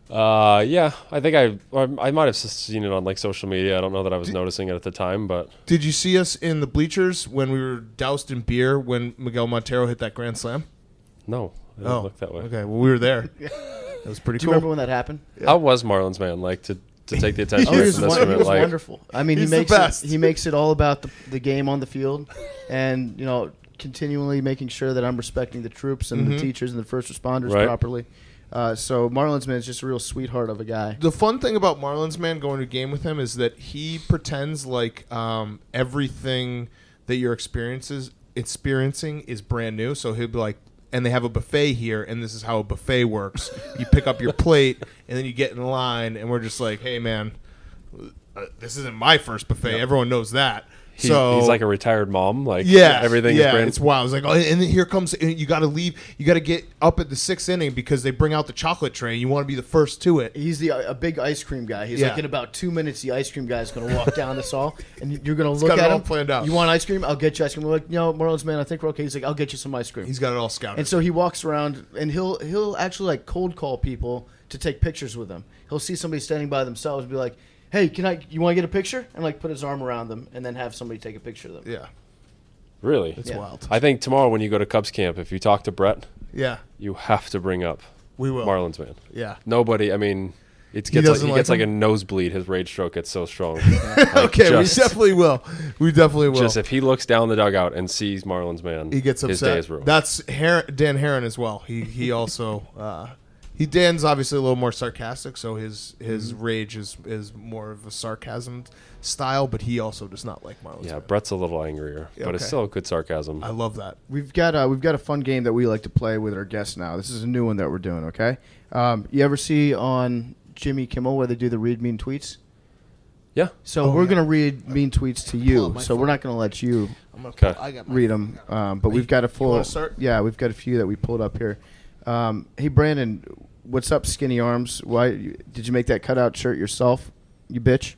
Uh, yeah, I think I or I might have seen it on like social media. I don't know that I was noticing it at the time, but Did you see us in the bleachers when we were doused in beer when Miguel Montero hit that grand slam? no, I didn't look that way. Okay. Well, we were there. That was pretty Do you cool. remember when that happened? How was Marlins man like to, to take the attention Oh, he away was, from this won- he event? was Like, wonderful. I mean, He's he the makes best. it, he makes it all about the, the game on the field, and you know, continually making sure that I'm respecting the troops and Mhm. the teachers and the first responders Right. properly. Uh, so Marlins man is just a real sweetheart of a guy. The fun thing about Marlins man going to a game with him is that he pretends like um, everything that you're experiences experiencing is brand new. So he'll be like, and they have a buffet here, and this is how a buffet works. You pick up your plate, and then you get in line, and we're just like, hey man, uh, this isn't my first buffet. Everyone knows that. he- so he's like a retired mom. Like yeah, everything yeah, is brand. it's wild. It's like, oh, and then here comes, and you got to leave. You got to get up at the sixth inning because they bring out the chocolate tray. And you want to be the first to it. He's the a big ice cream guy. He's Yeah. like in about two minutes, the ice cream guy is going to walk down this hall, and you're going to He's look got it at all him. planned out. You want ice cream? I'll get you ice cream. We're like, you know, Marlins man, I think we're okay. He's like, I'll get you some ice cream. He's got it all scouted. And so he walks around, and he'll he'll actually like cold call people to take pictures with him. He'll see somebody standing by themselves, and be like, "Hey, can I? You want to get a picture?" And like put his arm around them, and then have somebody take a picture of them. yeah, Really, it's Yeah. wild. I think tomorrow when you go to Cubs camp, if you talk to Brett, Yeah, you have to bring up we will. Marlins man. Yeah. Nobody. I mean, it He gets like, doesn't he like gets like a him? nosebleed. His rage stroke gets so strong. Like, Okay, just, we definitely will. We definitely will. just if he looks down the dugout and sees Marlins man, he gets upset. His day is ruined. That's Her- Dan Heron as well. He he also uh, he Dan's obviously a little more sarcastic, so his his Mm-hmm. rage is is more of a sarcasm style. But he also does not like Marlins. yeah, man. Brett's a little angrier, but it's okay. still good sarcasm. I love that. We've got uh, we've got a fun game that we like to play with our guests now. This is a new one that we're doing. Okay, um, you ever see on Jimmy Kimmel where they do the read mean tweets? Yeah. So Oh, we're yeah. gonna read mean tweets to pull you. out my So we're not gonna let you I'm gonna Okay. pull- I got my read them, um, but we've got a full. wanna start? Yeah, we've got a few that we pulled up here. Um, hey Brandon, what's up, skinny arms? Why did you make that cutout shirt yourself? You bitch.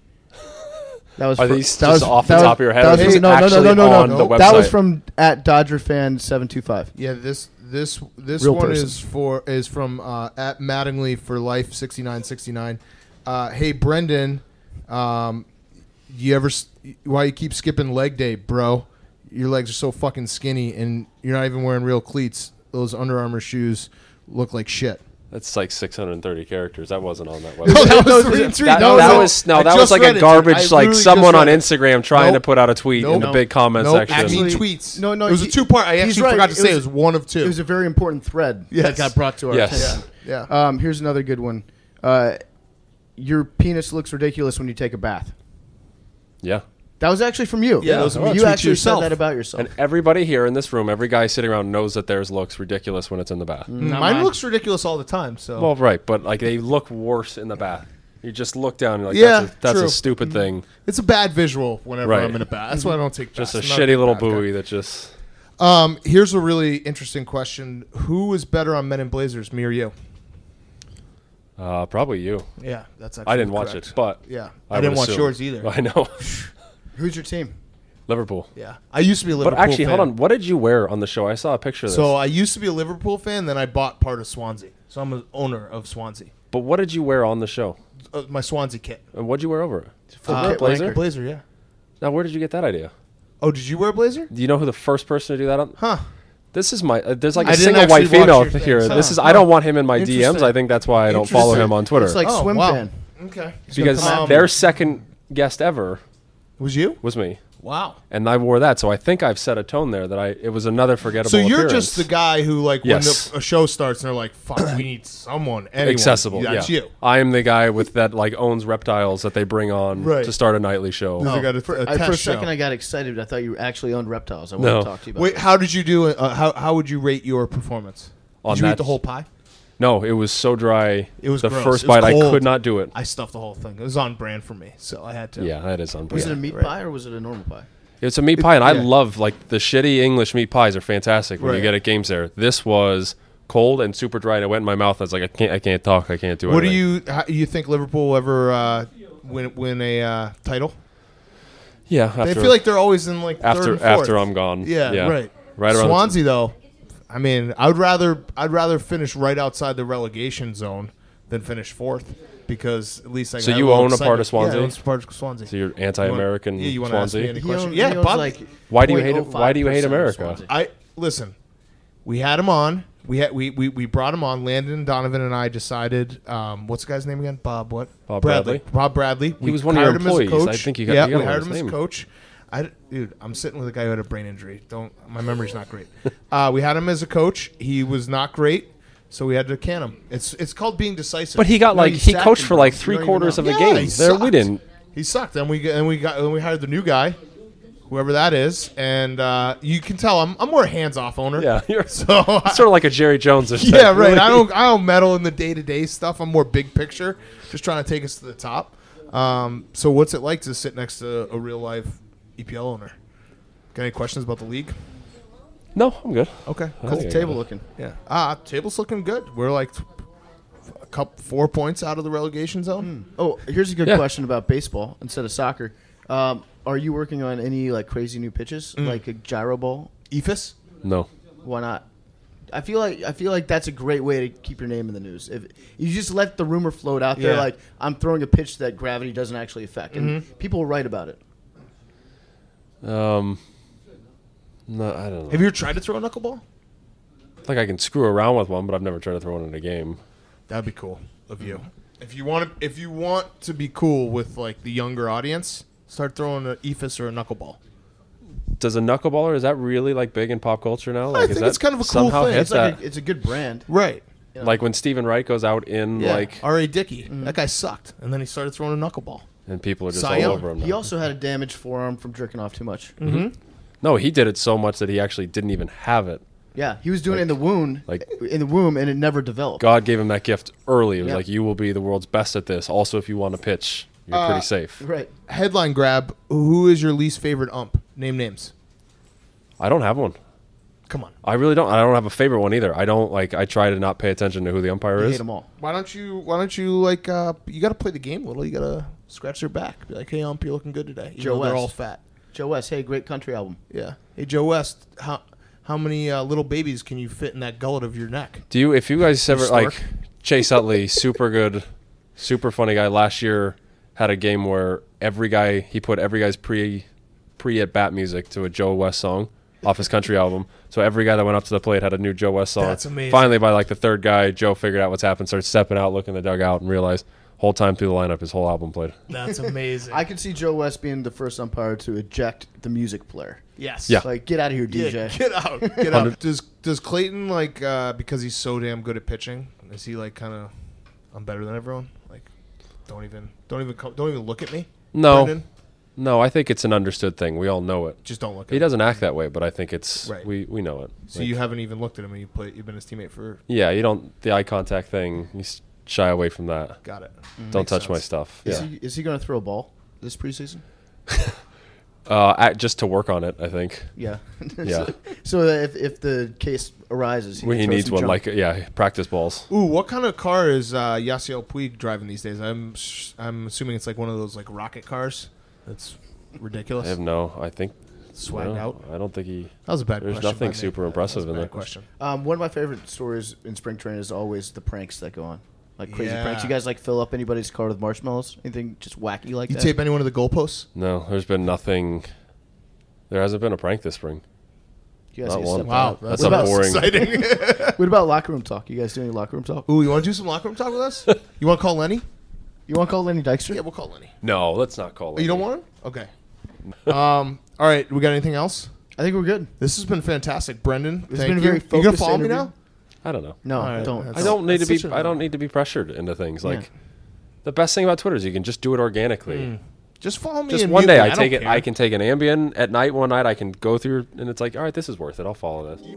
That was Are fr- these that just was- off the that was- top of your head, that or was is from- this no, no, no, actually no, no, on no. the That was website? from at Dodger fan seven two five. Yeah, this this this Real one person. is for is from uh, at Mattingly for life sixty nine sixty nine. Uh, hey Brendan, um, you ever s- why you keep skipping leg day, bro? Your legs are so fucking skinny, and you're not even wearing real cleats. those Under Armour shoes look like shit. That's like six hundred thirty characters. That wasn't on that No, website. that was three and three. That, No, that no. was no, I that was just like read a it, dude. garbage. I Like literally someone just on read it. Instagram trying Nope. to put out a tweet in Nope. the big comment Nope. section. I mean Actually- tweets. No, no, It was a he- two part. I he's actually right. forgot to It say it was- was one of two. It was a very important thread Yes. that got brought to our Yes. attention. yeah. Um, here's another good one. Uh, your penis looks ridiculous when you take a bath. Yeah. That was actually from you. Yeah, that was a you tweet to actually said yourself. that about yourself. And everybody here in this room, every guy sitting around knows that theirs looks ridiculous when it's in the bath. Mine, mine. looks ridiculous all the time. So Well, right, but like they look worse in the bath. You just look down and you're like, Yeah, that's, a, that's true. a stupid thing. it's a bad visual whenever Right. I'm in a bath. That's why I don't take Just a baths. I'm not shitty little bath guy. buoy that just. Um, here's a really interesting question: Who is better on Men in Blazers, me or you? Uh, probably you. Yeah, that's. Actually I didn't watch correct. it, but Yeah, I, I, didn't would watch assume. yours either. I know. Who's your team? Liverpool. Yeah, I used to be a Liverpool. But actually, fan. hold on. What did you wear on the show? I saw a picture of this. So I used to be a Liverpool fan, then I bought part of Swansea. So I'm an owner of Swansea. but what did you wear on the show? Uh, my Swansea kit. And what'd you wear over it? Uh, Kit Blazer? Wanker. Blazer, yeah. Now, where did you get that idea? Oh, did you wear a blazer? Do you know who the first person to do that on? Huh. This is my. Uh, there's like I a didn't single white actually watch female your thing, here. so- This is. Huh. I don't want him in my D Ms. Interesting. I think that's why I don't follow Interesting. him on Twitter. It's like Oh, swim wow. fan. Okay. because come- their second guest ever Was you? was me, Wow. and I wore that. So I think I've set a tone there that I. It was another forgettable. So you're appearance. just the guy who, like, Yes. when the, a show starts and they're like, "Fuck, we need someone." Anyone. accessible. That's yeah. you. I am the guy with that like owns reptiles that they bring on Right. to start a nightly show. They got a, For, a I, test for a show. second, I got excited. I thought you actually owned reptiles. I No. want to talk to you about Wait, that. how did you do? Uh, how how would you rate your performance? On Did you eat that- the whole pie? No, it was so dry. It was the gross. first It was bite. I cold. could not do it. I stuffed the whole thing. It was on brand for me, so I had to. Yeah, that is on Was brand. it a meat right. pie or was it a normal pie? It's a meat pie, and I yeah. love like the shitty English meat pies are fantastic when you Right. get at games there. This was cold and super dry, and it went in my mouth. I was like, I can't, I can't talk, I can't do it. What do you how, you think Liverpool will ever uh, win win a uh, title? Yeah, after, They feel like they're always in like third after and fourth. after I'm gone. Yeah, yeah, right. right around. Swansea though, I mean, I'd rather I'd rather finish right outside the relegation zone than finish fourth because at least I. So got you little own a part of excitement. Swansea? Yeah, I own a part of Swansea. So you're You want- anti-American Yeah, you want to ask me Swansea. any He question? own- Yeah, he owns Bob. like Why do you hate it? zero point zero five Why do you hate percent of America? Swansea. I listen. We had him on. We had we, we, we brought him on. Landon Donovan and I decided. Um, what's the guy's name again? Bob what? Bob Bradley. Bob Bradley. He We was one of your hired him as a employees. I coach. think you got- Yeah, you gotta we learn hired his him as a name. coach. I, dude, I'm sitting with a guy who had a brain injury. Don't my memory's not great. uh, we had him as a coach. He was not great, so we had to can him. It's it's called being decisive. But he got No, like you he sacked coached him, for bro. like You three don't even quarters know. of the Yeah, game. he There we sucked. didn't. He sucked, and we and we got and we hired the new guy, whoever that is, and uh, you can tell I'm I'm more a hands off owner. Yeah, you're So sort of like a Jerry Jones. yeah, right. I don't I don't meddle in the day to day stuff. I'm more big picture, just trying to take us to the top. Um, so what's it like to sit next to a real life E P L owner? Got any questions about the league? No, I'm good. Okay, I cool. think I Table got it. looking. Yeah. Ah, table's looking good. We're like a couple four points out of the relegation zone. Oh, here's a good Yeah. question about baseball instead of soccer. Um, are you working on any like crazy new pitches, Mm. like a gyro ball? E F I S. No. Why not? I feel like I feel like that's a great way to keep your name in the news. If you just let the rumor float out there, Yeah. like I'm throwing a pitch that gravity doesn't actually affect, and Mm-hmm. people will write about it. Um. No, I don't know. Have you ever tried to throw a knuckleball? Like I can screw around with one, but I've never tried to throw one in a game. That'd be cool of you. If you want to, if you want to be cool with like the younger audience, start throwing an E F I S or a knuckleball. Does a knuckleballer, is that really like big in pop culture now? Like, I is think that it's kind of a cool somehow thing. hit It's like that? a, it's a good brand. Right. Yeah. Like when Stephen Wright goes out in Yeah. like, R A Dickey. That guy sucked, and then he started throwing a knuckleball. and people are just Cy all Young. over him. Now. He also had a damaged forearm from jerking off too much. no, he did it so much that he actually didn't even have it. Yeah, he was doing it in the wound, like- in the womb, and it never developed. God gave him that gift early. It was Yeah. like, you will be the world's best at this. Also, if you want to pitch, you're Uh, pretty safe. Right. Headline grab: Who is your least favorite ump? Name names. I don't have one. Come on. I really don't. I don't have a favorite one either. I don't like. I try to not pay attention to who the umpire I is. hate them all. Why don't you? Why don't you like? Uh, you got to play the game a little. You got to scratch their back. Be like, hey, ump, you're looking good today. Even Joe though they're West. all fat. Joe West, hey, great country album. Yeah. Hey, Joe West. How how many uh, little babies can you fit in that gullet of your neck? Do you? If you guys ever Stork? like Chase Utley, super good, super funny guy. Last year had a game where every guy he put every guy's pre pre at bat music to a Joe West song. off his country album. So every guy that went up to the plate had a new Joe West song. That's amazing. Finally, by like the third guy, Joe figured out what's happened, started stepping out, looking in the dugout, and realized whole time through the lineup, his whole album played. That's amazing. I could see Joe West being the first umpire to eject the music player. yes. Yeah. Like, get out of here, D J. Yeah, get out. Get out. Does does Clayton like uh, because he's so damn good at pitching? Is he like kind of I'm better than everyone? Like, don't even don't even co- don't even look at me. No, Brendan? no, I think it's an understood thing. We all know it. Just don't look at He him. doesn't act that way, but I think it's Right. we we know it. So Like, you haven't even looked at him and you play. You've been his teammate for. yeah, you don't the eye contact thing. You s- shy away from that. Got it. Don't Makes touch my sense. stuff. Is Yeah, he, is he going to throw a ball this preseason? uh, act, just to work on it. I think Yeah. Yeah. so, so that if, if the case arises, he, he, can throw needs some one junk. like yeah practice balls. Ooh, what kind of car is uh, Yasiel Puig driving these days? I'm sh- I'm assuming it's like one of those like rocket cars. That's ridiculous. I have no. I think Swagged no, out. I don't think he. That was a bad There's question. nothing by me. super That impressive was a in bad that. question. Um, one of my favorite stories in spring training is always the pranks that go on. Like crazy Yeah. pranks. You guys like fill up anybody's car with marshmallows? Anything just wacky like You that? tape any one of the goalposts? No, there's been nothing. There hasn't been a prank this spring. You guys Not get one. stepped Wow, on. That's what a about, boring. exciting. What about locker room talk? You guys do any locker room talk? Ooh, you want to do some locker room talk with us? You want to call Lenny? You want to call Lenny Dykstra? Yeah, we'll call Lenny. No, let's not call it. Oh, you don't want him? Okay. Um. All right. We got anything else? I think we're good. This has been fantastic, Brendan. It's thank been a you. very You gonna focused follow me interview. now? I don't know. No, All right, don't. that's- I don't need to that's be. such a- I don't need to be pressured into things. Like Yeah. the best thing about Twitter is you can just do it organically. Just follow me. Just and one mute day, me. I don't take it. care. I can take an Ambien at night. One night, I can go through, and it's like, all right, this is worth it. I'll follow this.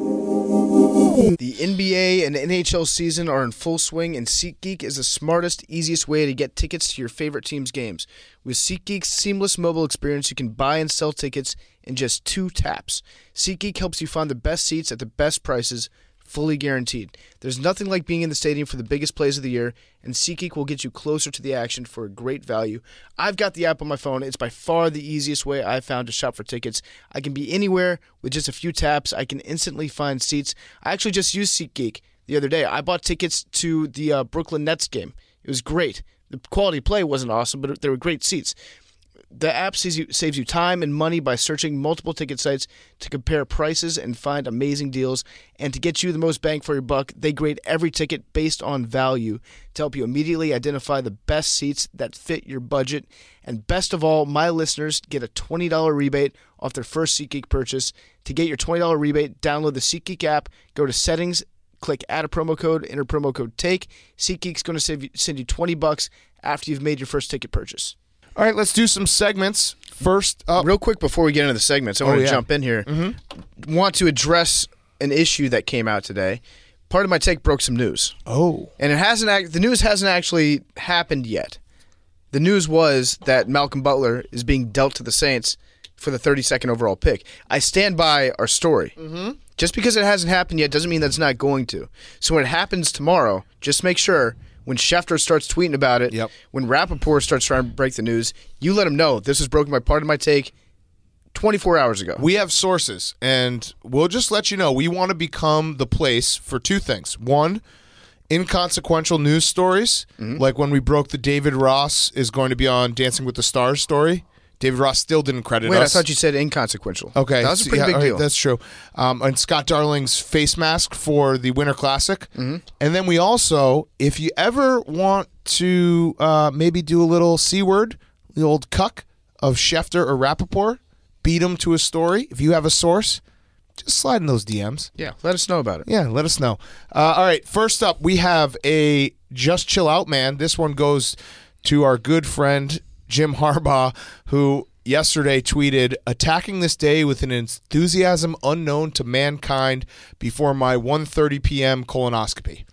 The N B A and N H L season are in full swing, and SeatGeek is the smartest, easiest way to get tickets to your favorite team's games. With SeatGeek's seamless mobile experience, you can buy and sell tickets in just two taps. SeatGeek helps you find the best seats at the best prices, fully guaranteed. There's nothing like being in the stadium for the biggest plays of the year, and SeatGeek will get you closer to the action for a great value. I've got the app on my phone. It's by far the easiest way I've found to shop for tickets. I can be anywhere with just a few taps. I can instantly find seats. I actually just used SeatGeek the other day. I bought tickets to the uh, Brooklyn Nets game. It was great. The quality of play wasn't awesome, but there were great seats. The app saves you, saves you time and money by searching multiple ticket sites to compare prices and find amazing deals. And to get you the most bang for your buck, they grade every ticket based on value to help you immediately identify the best seats that fit your budget. And best of all, my listeners get a twenty dollars rebate off their first SeatGeek purchase. To get your twenty dollars rebate, download the SeatGeek app, go to settings, click add a promo code, enter promo code TAKE. SeatGeek's going to save you, send you twenty bucks after you've made your first ticket purchase. All right, let's do some segments. First up, Real quick before we get into the segments, I want Oh, to yeah. jump in here. Mm-hmm. Want to address an issue that came out today. Part of my take broke some news, oh, and it hasn't. Act, the news hasn't actually happened yet. The news was that Malcolm Butler is being dealt to the Saints for the thirty-second overall pick. I stand by our story. Mm-hmm. Just because it hasn't happened yet doesn't mean that's not going to. So when it happens tomorrow, just make sure. When Schefter starts tweeting about it, Yep. when Rappaport starts trying to break the news, you let him know this was broken by part of my take twenty-four hours ago. we have sources, and we'll just let you know we want to become the place for two things. One, inconsequential news stories, like when we broke the David Ross is going to be on Dancing with the Stars story. David Ross still didn't credit Wait, us. I thought you said inconsequential. Okay, that was a so- pretty yeah, big all right, deal. That's true. Um, and Scott Darling's face mask for the Winter Classic. Mm-hmm. And then we also, if you ever want to uh, maybe do a little C word, the old cuck of Schefter or Rappaport, beat them to a story. If you have a source, just slide in those D Ms. Yeah, let us know about it. Yeah, let us know. Uh, all right, first up, we have a Just Chill Out Man. This one goes to our good friend Jim Harbaugh, who yesterday tweeted, attacking this day with an enthusiasm unknown to mankind before my one thirty p.m. colonoscopy.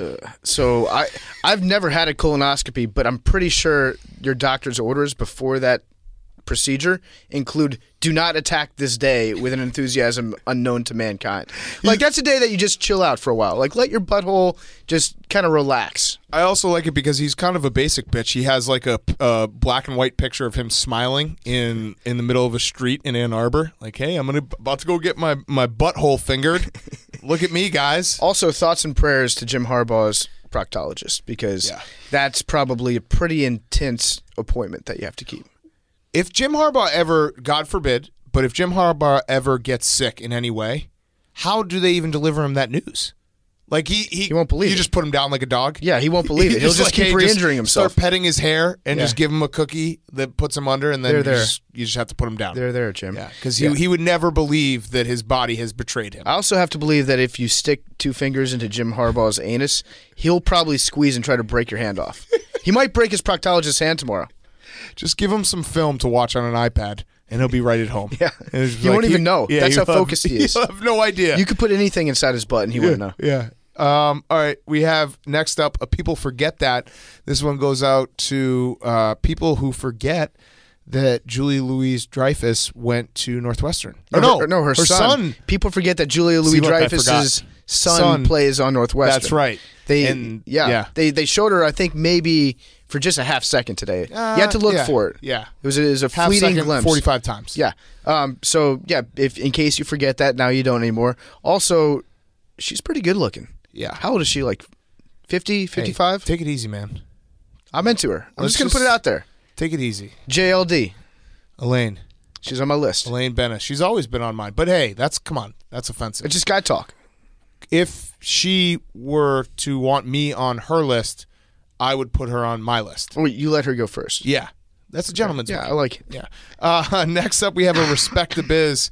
So I, I've never had a colonoscopy, but I'm pretty sure your doctor's orders before that procedure include do not attack this day with an enthusiasm unknown to mankind. Like that's a day that you just chill out for a while. Like let your butthole just kind of relax. I also like it because he's kind of a basic bitch. He has like a, a black and white picture of him smiling in, in the middle of a street in Ann Arbor. Like, hey, I'm gonna about to go get my, my butthole fingered. Look at me, guys. Also, thoughts and prayers to Jim Harbaugh's proctologist because Yeah. that's probably a pretty intense appointment that you have to keep. If Jim Harbaugh ever, God forbid, but if Jim Harbaugh ever gets sick in any way, how do they even deliver him that news? Like he he, He won't believe You it. just put him down like a dog. Yeah, he won't believe it. He'll just like, keep hey, re-injuring himself. Start petting his hair and Yeah. just give him a cookie that puts him under, and then They're you there. just, you just have to put him down. They're there, Jim. Yeah, because he Yeah. he would never believe that his body has betrayed him. I also have to believe that if you stick two fingers into Jim Harbaugh's anus, he'll probably squeeze and try to break your hand off. He might break his proctologist's hand tomorrow. Just give him some film to watch on an iPad, and he'll be right at home. Yeah. And it's He won't even know. That's he'll how focused have, he is. He'll have no idea. You could put anything inside his butt and he wouldn't know. Yeah. Um, all right. We have next up a People Forget That. This one goes out to uh, people who forget that Julie Louise Dreyfus went to Northwestern. Or No, no, her, no, her, son. People forget that Julia See, Louis look, I Dreyfus's forgot. son, Son. plays on Northwestern. That's right. They And- yeah, yeah. They they showed her I think maybe for just a half second today. Uh, you had to look yeah, for it. Yeah. It was a, it was a Half fleeting second, glimpse. forty-five times. Yeah. Um. So yeah, if in case you forget that, now you don't anymore. Also, she's pretty good looking. Yeah. How old is she? Like fifty, Hey, fifty-five? take it easy, man. I'm into her. I'm Let's just gonna put it just- out there. Take it easy. J L D. Elaine. She's on my list. Elaine Bennis. She's always been on mine. But hey, that's, come on. That's offensive. It's just guy talk. If she were to want me on her list, I would put her on my list. Oh, you let her go first. Yeah. That's a gentleman's Yeah, way. I like it. Yeah. Uh, next up, we have a Respect the Biz.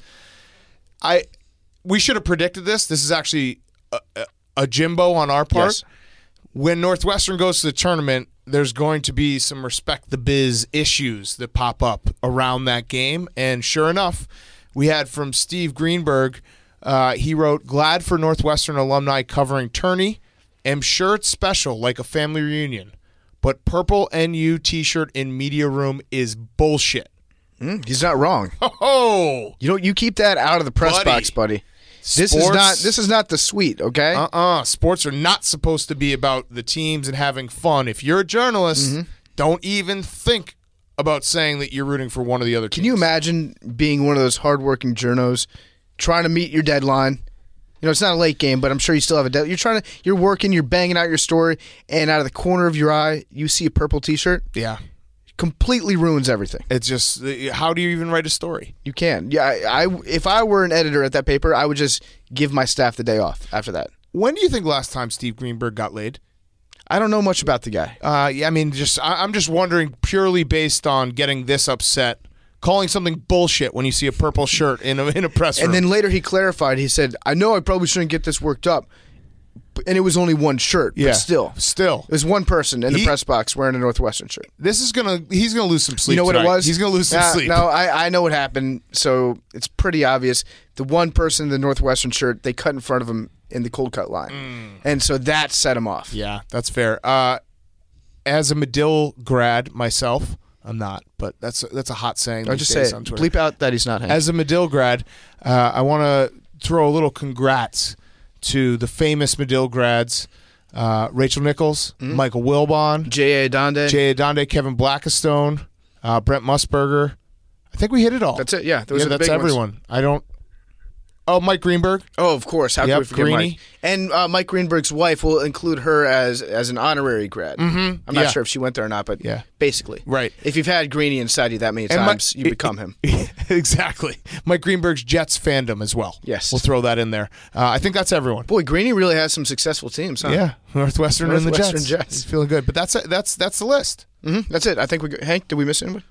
I we should have predicted this. This is actually a, a, a Jimbo on our part. Yes. When Northwestern goes to the tournament, there's going to be some Respect the Biz issues that pop up around that game. And sure enough, we had from Steve Greenberg, uh, he wrote, "Glad for Northwestern alumni covering tourney. Am sure it's special, like a family reunion. But purple N U t-shirt in media room is bullshit." Mm, he's not wrong. Oh, You know, you keep that out of the press Buddy. box, buddy. This is Sports- not. This is not the suite. Okay. uh-uh. Sports are not supposed to be about the teams and having fun. If you're a journalist, Mm-hmm. don't even think about saying that you're rooting for one of the other teams. Can you imagine being one of those hardworking journos, trying to meet your deadline? You know, it's not a late game, but I'm sure you still have a deadline. You're trying to. You're working. You're banging out your story, and out of the corner of your eye, you see a purple T-shirt. Yeah. Completely ruins everything. It's just, how do you even write a story? You can. Yeah. I, I. If I were an editor at that paper, I would just give my staff the day off after that. When do you think last time Steve Greenberg got laid? I don't know much about the guy. Uh, yeah, I mean, just I, I'm just wondering, purely based on getting this upset, calling something bullshit when you see a purple shirt in a in a press room. And then later he clarified. He said, "I know I probably shouldn't get this worked up," but- and it was only one shirt. yeah, But still, still, it was one person in the He- press box wearing a Northwestern shirt. this is gonna he's gonna lose some sleep. You know what tonight. it was? He's gonna lose some Nah, sleep. No, I, I know what happened. So it's pretty obvious. The one person in the Northwestern shirt, they cut in front of him in the cold cut line, and so that set him off. Yeah, that's fair. Uh, as a Medill grad myself, I'm not, but that's that's a hot saying. I'll these just say days it. on Twitter. Bleep out that he's not Hank. As a Medill grad, uh, I want to throw a little congrats to the famous Medill grads, uh, Rachel Nichols, Michael Wilbon, J A. Donde. Jay Adonde, Kevin Blackistone, uh, Brent Musburger. I think we hit it all. That's it. Yeah, those yeah, are the that's big ones. everyone. I don't. Oh, Mike Greenberg. Oh, of course. How Yep, can we forget Greenie. Mike? And uh, Mike Greenberg's wife will include her as as an honorary grad. Mm-hmm. I'm not Yeah. sure if she went there or not, but Yeah. basically, Right. If you've had Greenie inside you that many And my- times, you become him. Exactly. Mike Greenberg's Jets fandom as well. Yes. We'll throw that in there. Uh, I think that's everyone. Boy, Greenie really has some successful teams, huh? Yeah, Northwestern, and the Northwestern Jets. Jets. He's feeling good, but that's that's that's the list. hmm That's it. I think we. Hank, did we miss anybody?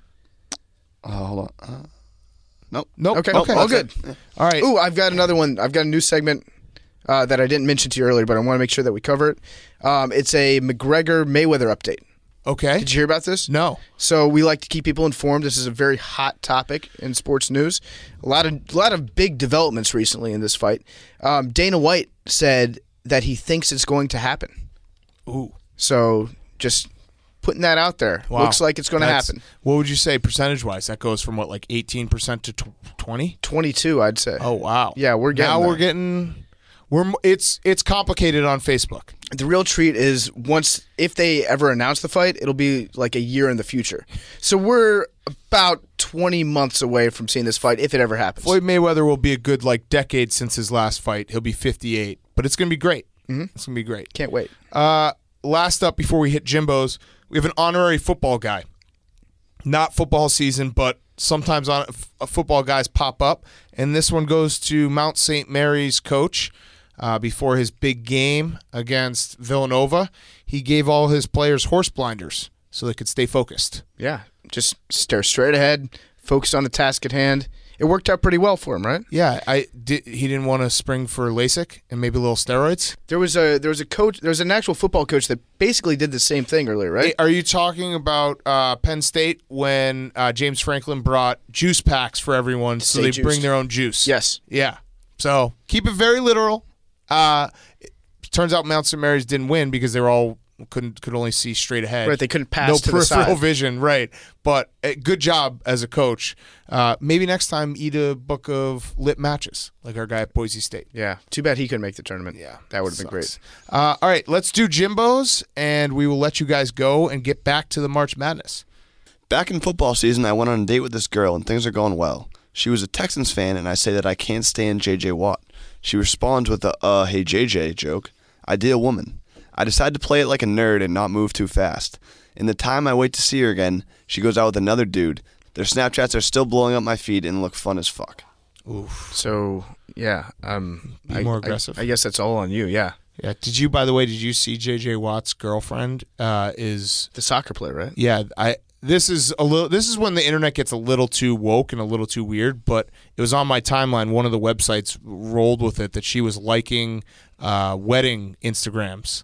Uh, hold on. Uh, nope. Nope. Okay. Okay. All good. All right. Ooh, I've got another one. I've got a new segment uh, that I didn't mention to you earlier, but I want to make sure that we cover it. Um, it's a McGregor Mayweather update. Okay. Did you hear about this? No. So we like to keep people informed. This is a very hot topic in sports news. A lot of a lot of big developments recently in this fight. Um, Dana White said that he thinks it's going to happen. Ooh. So just putting that out there. Wow. Looks like it's going to That's- happen. What would you say percentage wise? That goes from what, like eighteen percent to twenty? twenty-two, I'd say. Oh wow. Yeah, we're getting now there. we're getting we're m- it's it's complicated on Facebook. The real treat is once, if they ever announce the fight, it'll be like a year in the future. So we're about twenty months away from seeing this fight, if it ever happens. Floyd Mayweather will be a good like decade since his last fight. He'll be fifty-eight, but it's gonna be great. Mm-hmm. It's gonna be great. Can't wait. Uh, last up before we hit Jimbo's, we have an honorary football guy. Not football season, but sometimes on uh, football guys pop up, and this one goes to Mount Saint Mary's coach uh, before his big game against Villanova. He gave all his players horse blinders so they could stay focused. Yeah, just stare straight ahead, focus on the task at hand. It worked out pretty well for him, right? Yeah, I did. He didn't want to spring for LASIK and maybe a little steroids. There was a there was a coach. There was an actual football coach that basically did the same thing earlier, right? Hey, are you talking about uh, Penn State when uh, James Franklin brought juice packs for everyone so Stay they juiced. bring their own juice? Yes. Yeah. So keep it very literal. Uh, it turns out Mount Saint Mary's didn't win because they were all couldn't could only see straight ahead. Right, they couldn't pass no to the peripheral side. vision. Right, but uh, good job as a coach. Uh, maybe next time eat a book of lit matches like our guy at Boise State. Yeah. Too bad he couldn't make the tournament. Yeah, that would have been great. sucks. Uh, all right, let's do Jimbos, and we will let you guys go and get back to the March Madness. Back in football season, I went on a date with this girl, and things are going well. She was a Texans fan, and I say that I can't stand J J. Watt. She responds with a, uh, hey, J J joke. Ideal woman. I decide to play it like a nerd and not move too fast. In the time I wait to see her again, she goes out with another dude. Their Snapchats are still blowing up my feed and look fun as fuck. Oof. So, yeah. Um, Be I, more I- aggressive. I, guess that's all on you, yeah. Yeah. Did you, by the way, did you see J J. Watt's girlfriend uh, is The soccer player, right? Yeah, I. This is a little. This is when the internet gets a little too woke and a little too weird. But it was on my timeline. One of the websites rolled with it that she was liking uh, wedding Instagrams.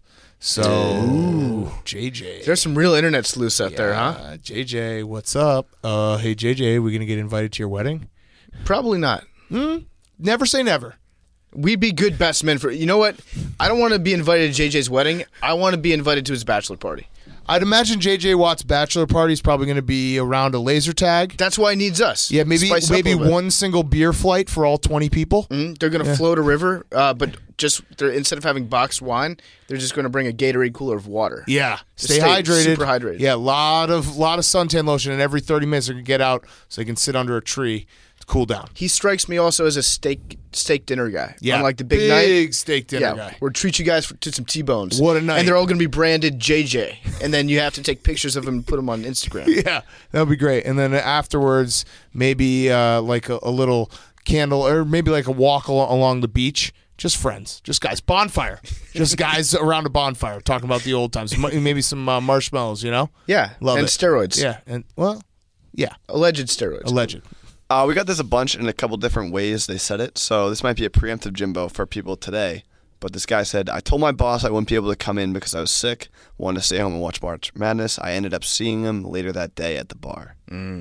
So J J, There's some real internet sleuths out there, huh? Yeah, J J, what's up? Uh, hey J J, we gonna get invited to your wedding? Probably not. Never say never. We'd be good best men for. You know what? I don't want to be invited to J J's wedding. I want to be invited to his bachelor party. I'd imagine J J Watt's bachelor party is probably going to be around a laser tag. That's why he needs us. Yeah, maybe Spice up a maybe little bit. one single beer flight for all twenty people. Mhm. They're going to float a river, uh, but just they're, instead of having boxed wine, they're just going to bring a Gatorade cooler of water. Yeah, Just stay, stay hydrated. super hydrated. Yeah, a lot of lot of suntan lotion, and every thirty minutes they can get out so they can sit under a tree to cool down. He strikes me also as a steak steak dinner guy. Yeah, on like the big, night. big steak dinner Yeah, guy. we'll treat you guys for, to some T-bones. What a night. And they're all going to be branded J J, and then you have to take pictures of them and put them on Instagram. Yeah, that would be great. And then afterwards, maybe uh, like a, a little candle, or maybe like a walk al- along the beach. Just friends, just guys, bonfire, just guys around a bonfire talking about the old times. M- Maybe some uh, marshmallows, you know? Yeah, Love and it. steroids. Yeah, and well, yeah, Alleged steroids. alleged. Uh, we got this a bunch in a couple different ways they said it, so this might be a preemptive Jimbo for people today. But this guy said, I told my boss I wouldn't be able to come in because I was sick, wanted to stay home and watch March Madness. I ended up seeing him later that day at the bar.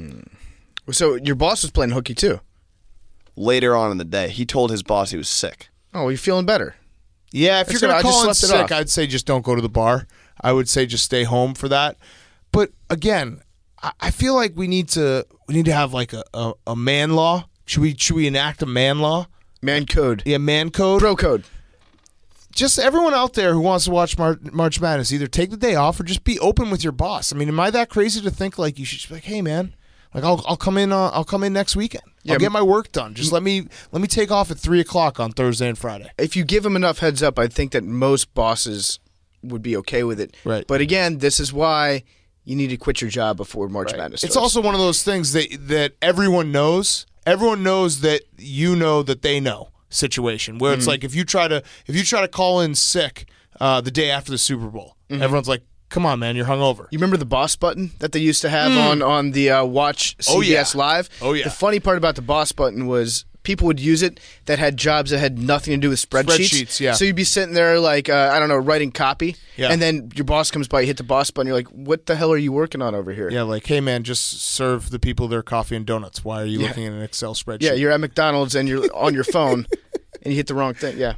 So your boss was playing hooky too. Later on in the day, he told his boss he was sick. Oh, you feeling better? Yeah, if That's you're what- gonna I just call in slept it sick, off. I'd say just don't go to the bar. I would say just stay home for that. But again, I, I feel like we need to we need to have like a, a, a man law. Should we should we enact a man law? Man code. Yeah, man code. Bro code. Just everyone out there who wants to watch Mar- March Madness, either take the day off or just be open with your boss. I mean, am I that crazy to think like you should just be like, hey man, like I'll I'll come in uh, I'll come in next weekend. Yeah, I'll get my work done. Just let me let me take off at three o'clock on Thursday and Friday. If you give him enough heads up, I think that most bosses would be okay with it. Right. But again, this is why you need to quit your job before March Madness It's starts. also one of those things that that everyone knows. Everyone knows that you know that they know situation where Mm-hmm. it's like if you try to if you try to call in sick uh, the day after the Super Bowl, everyone's like, "Come on, man, you're hungover." You remember the boss button that they used to have on on the uh, Watch C Oh, B S yeah. Live? Oh, yeah. The funny part about the boss button was people would use it that had jobs that had nothing to do with spreadsheets. Spreadsheets, yeah. So you'd be sitting there like uh, I don't know, writing copy, Yeah. and then your boss comes by, you hit the boss button, you're like, "What the hell are you working on over here?" Yeah, like, hey man, just serve the people their coffee and donuts. Why are you looking at an Excel spreadsheet? Yeah, you're at McDonald's and you're on your phone, and you hit the wrong thing. Yeah.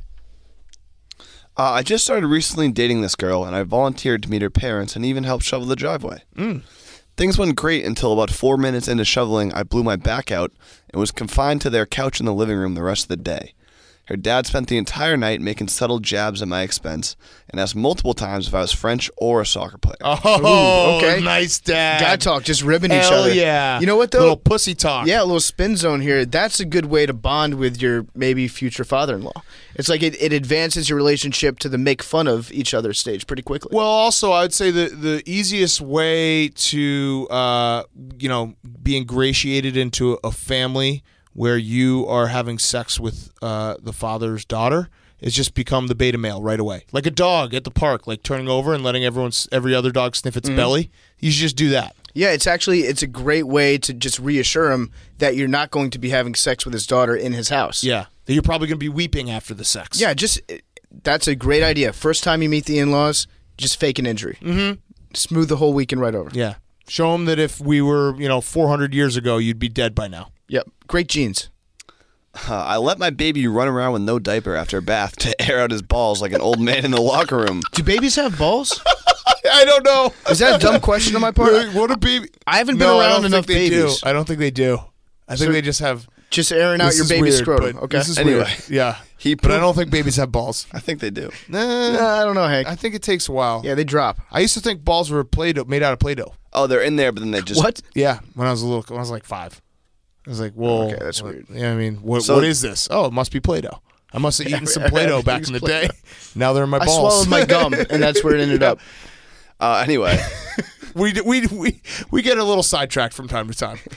Uh, I just started recently dating this girl, and I volunteered to meet her parents and even help shovel the driveway. Things went great until about four minutes into shoveling, I blew my back out and was confined to their couch in the living room the rest of the day. Her dad spent the entire night making subtle jabs at my expense and asked multiple times if I was French or a soccer player. Oh, okay. nice dad. Guy talk, just ribbing each Hell other. yeah. You know what though? Little pussy talk. Yeah, a little spin zone here. That's a good way to bond with your maybe future father-in-law. It's like it, it advances your relationship to the make fun of each other stage pretty quickly. Well, also, I'd say the the easiest way to uh, you know be ingratiated into a family where you are having sex with uh, the father's daughter is just become the beta male right away, like a dog at the park, like turning over and letting everyone every other dog sniff its belly. You should just do that. Yeah, it's actually it's a great way to just reassure him that you're not going to be having sex with his daughter in his house. Yeah, that you're probably going to be weeping after the sex. Yeah, just that's a great idea. First time you meet the in-laws, just fake an injury. Mm-hmm. Smooth the whole weekend right over. yeah. Show them that if we were, you know, four hundred years ago, you'd be dead by now. Yep. Great genes. Uh, I let my baby run around with no diaper after a bath to air out his balls like an old man in the locker room. Do babies have balls? I don't know. Is that a dumb question on my part? What a baby! I haven't been No, I around don't enough think they babies. do. I don't think they do. I think So- they just have. Just airing out This your is baby's weird, scrotum. but Okay. This is Anyway. weird. Yeah. He But I pooped- don't think babies have balls. I think they do. Nah, Nah, I don't know, Hank. I think it takes a while. Yeah, they drop. I used to think balls were Play-Doh, made out of Play-Doh. Oh, they're in there, but then they just What? Yeah, when I was a little, when I was like five, I was like, "Whoa, Okay, that's what- weird. Yeah, I mean, what, So- what is this? Oh, it must be Play-Doh. I must have eaten some Play-Doh back in the day. Now they're in my I balls. swallowed my gum, and that's where it ended up. Uh, anyway, we we we we get a little sidetracked from time to time,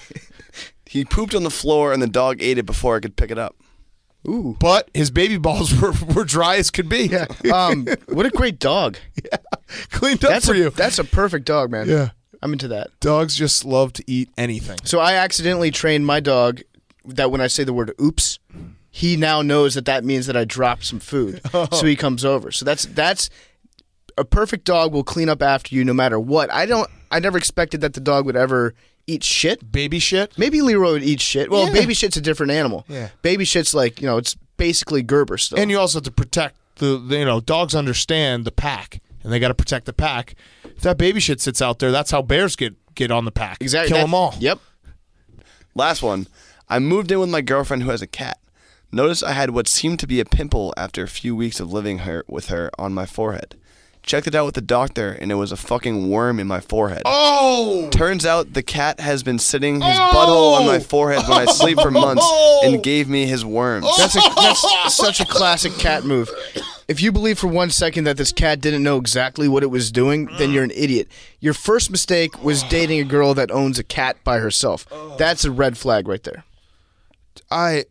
he pooped on the floor and the dog ate it before I could pick it up. Ooh. but his baby balls were, were dry as could be. Yeah. Um. What a great dog. Cleaned up That's for a, you. That's a perfect dog, man. Yeah. I'm into that. Dogs just love to eat anything. So I accidentally trained my dog that when I say the word "oops," he now knows that that means that I dropped some food. So he comes over. So that's that's a perfect dog will clean up after you no matter what. I don't. I never expected that the dog would ever eat shit. Baby shit. Maybe Leroy would eat shit. Well, Yeah. baby shit's a different animal. Yeah. Baby shit's like, you know, it's basically Gerber stuff. And you also have to protect the, the you know, dogs understand the pack, and they got to protect the pack. If that baby shit sits out there, that's how bears get get on the pack. exactly Kill that- them all. Yep. Last one. I moved in with my girlfriend who has a cat. Noticed I had what seemed to be a pimple after a few weeks of living her with her on my forehead. Checked it out with the doctor, and it was a fucking worm in my forehead. Oh! Turns out the cat has been sitting his butthole on my forehead when I sleep for months and gave me his worms. That's a that's such a classic cat move. If you believe for one second that this cat didn't know exactly what it was doing, then you're an idiot. Your first mistake was dating a girl that owns a cat by herself. That's a red flag right there. I.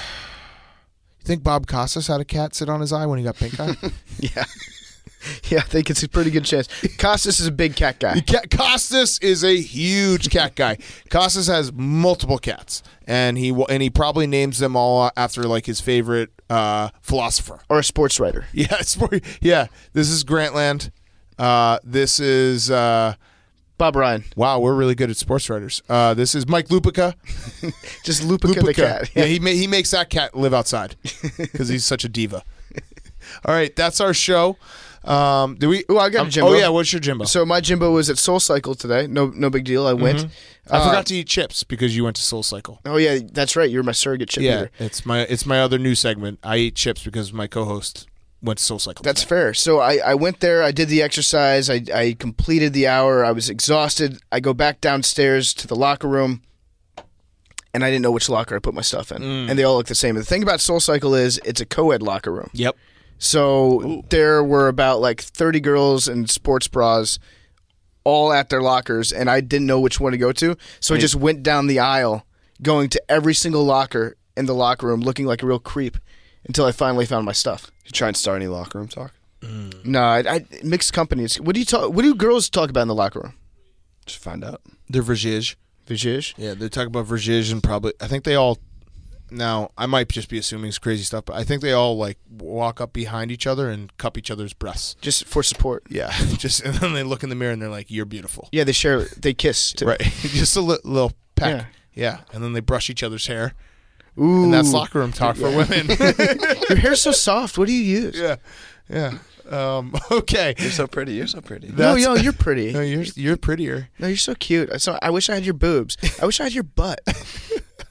You think Bob Costas had a cat sit on his eye when he got pink eye? Yeah. Yeah, I think it's a pretty good chance. Costas is a big cat guy. Cat, Costas is a huge cat guy. Costas has multiple cats, and he wa- and he probably names them all after like his favorite uh, philosopher. Or a sports writer. Yeah, it's more, yeah. This is Grantland. Uh, this is uh, Bob Ryan. wow. We're really good at sports writers. Uh, this is Mike Lupica. Just Lupica, the cat. Yeah, he ma- he makes that cat live outside because he's such a diva. All right, that's our show. Um, do we? Ooh, I got a um, Jimbo. Oh yeah, what's your Jimbo? So my Jimbo was at Soul Cycle today. No no big deal. I went. Mm-hmm. I Uh, forgot to eat chips because you went to Soul Cycle. Oh, yeah, that's right. You're my surrogate chip Yeah, eater. it's my it's my other new segment. I eat chips because my co-host went to Soul Cycle. That's today. fair. So I, I went there. I did the exercise. I, I completed the hour. I was exhausted. I go back downstairs to the locker room, and I didn't know which locker I put my stuff in. Mm. And they all look the same. The thing about Soul Cycle is it's a co-ed locker room. Yep. So there were about like thirty girls in sports bras all at their lockers, and I didn't know which one to go to. So I just went down the aisle, going to every single locker in the locker room, looking like a real creep until I finally found my stuff. You try and start any locker room talk? No, I, I mixed companies. What do you talk? What do girls talk about in the locker room? Just find out. They're Vergige. Vijay? Yeah, they talk about Vergige and probably. I think they all. Now I might just be assuming it's crazy stuff, but I think they all like walk up behind each other and cup each other's breasts. Just for support. Yeah, just and then they look in the mirror and they're like, "You're beautiful." Yeah, they share. They kiss too. Right, just a li- little peck. Yeah. Yeah, and then they brush each other's hair, Ooh, and that's locker room talk for women. your hair's so soft. What do you use? yeah, yeah. Um, okay. You're so pretty. You're so pretty. No, That's- yo, you're pretty. No, you're you're prettier. No, you're so cute. I saw. I wish I had your boobs. I wish I had your butt.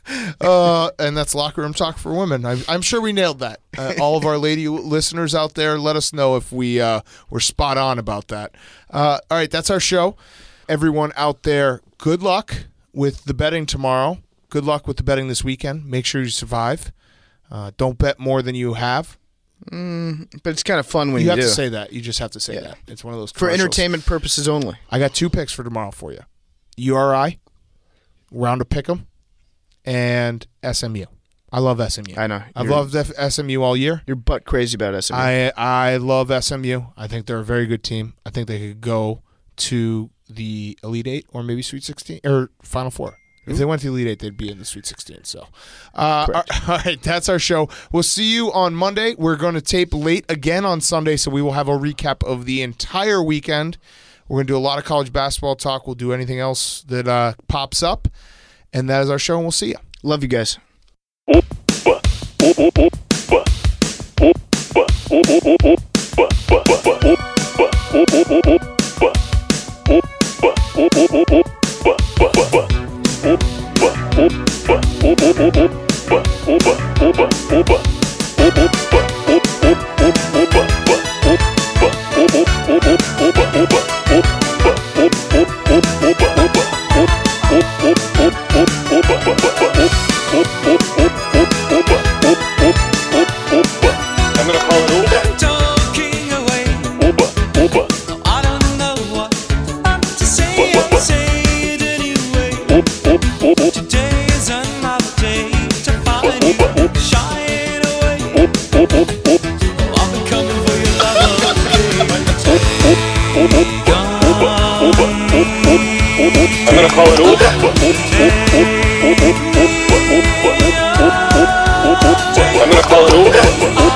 uh, and that's Locker Room Talk for Women. I'm, I'm sure we nailed that. Uh, all of our lady listeners out there, let us know if we uh, were spot on about that. Uh, all right, that's our show. Everyone out there, good luck with the betting tomorrow. Good luck with the betting this weekend. Make sure you survive. Uh, don't bet more than you have. Mm, but it's kind of fun when You you, have do. to say that. You just have to say Yeah. that. It's one of those For commercials. entertainment purposes only. I got two picks for tomorrow for you. U R I, round of pick'em, and S M U. I love S M U. I know. I've You're- loved F- S M U all year. You're butt crazy about S M U. I I love S M U. I think they're a very good team. I think they could go to the Elite Eight or maybe Sweet Sixteen or Final Four. If they went to the Elite Eight, they'd be in the Sweet Sixteen. So, uh, all all right, that's our show. We'll see you on Monday. We're going to tape late again on Sunday, so we will have a recap of the entire weekend. We're going to do a lot of college basketball talk. We'll do anything else that uh, pops up, and that is our show. And we'll see you. Love you guys. I'm gonna call it over. Talking away. I don't know what I'm to say. I'll say it anyway. Today is another day to find you shying away. I'll be coming for your love again. I'm gonna call it over. I'm gonna call it over.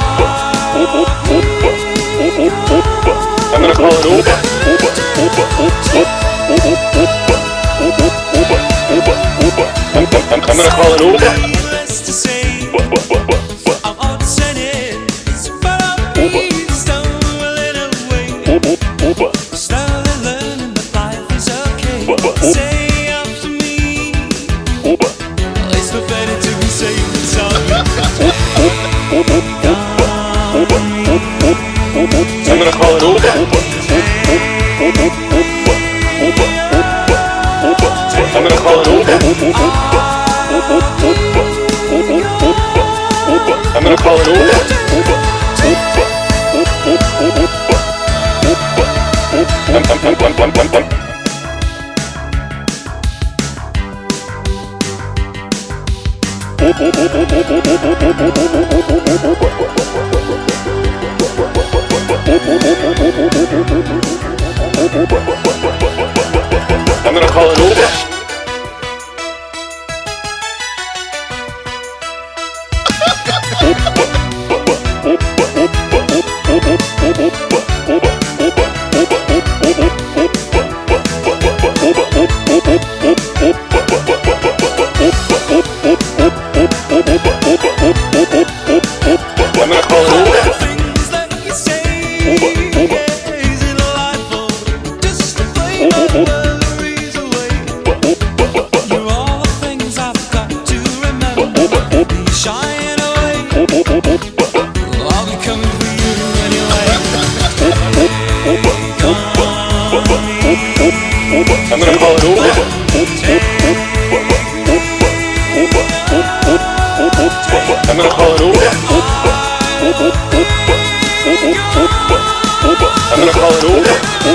I'm gonna call it over. I'm, I'm, I'm gonna call it over. I'm upset, but I'll be stumbling away. Slowly learning that life is okay. Say after me, it's no better to be safe than sorry. I'm gonna call it over. I'm gonna call it over. I'm gonna call it over. I'm, I'm, I'm, I'm, I'm, I'm, I'm. I'm gonna call it over. I'm gonna call it over. Things that you say is in life or just to play my memories away. You're all the things I've got to remember. Be shying away. I'll be coming for you anyway. I'm gonna call it over. I'm gonna call it over. I'm gonna call it over.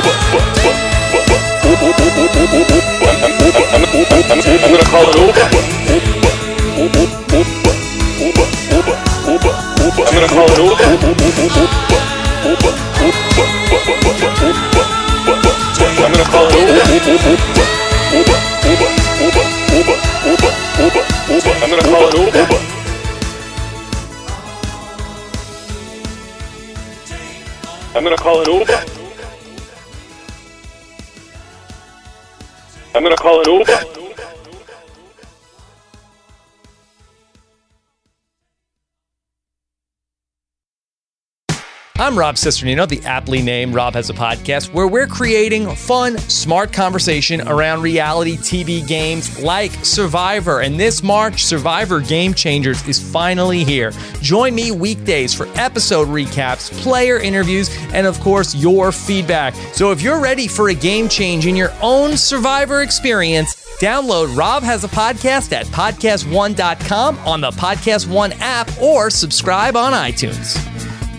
I'm, I'm, I'm, I'm, I'm gonna call it over. I'm gonna call it over. I'm gonna call it over. I'm gonna call it over. I'm gonna call it over. I'm gonna call it over. I'm Rob Cisternino, the aptly named Rob Has a Podcast, where we're creating fun, smart conversation around reality T V games like Survivor. And this March, Survivor Game Changers is finally here. Join me weekdays for episode recaps, player interviews, and of course, your feedback. So if you're ready for a game change in your own Survivor experience, download Rob Has a Podcast at podcast one dot com on the Podcast One app or subscribe on iTunes.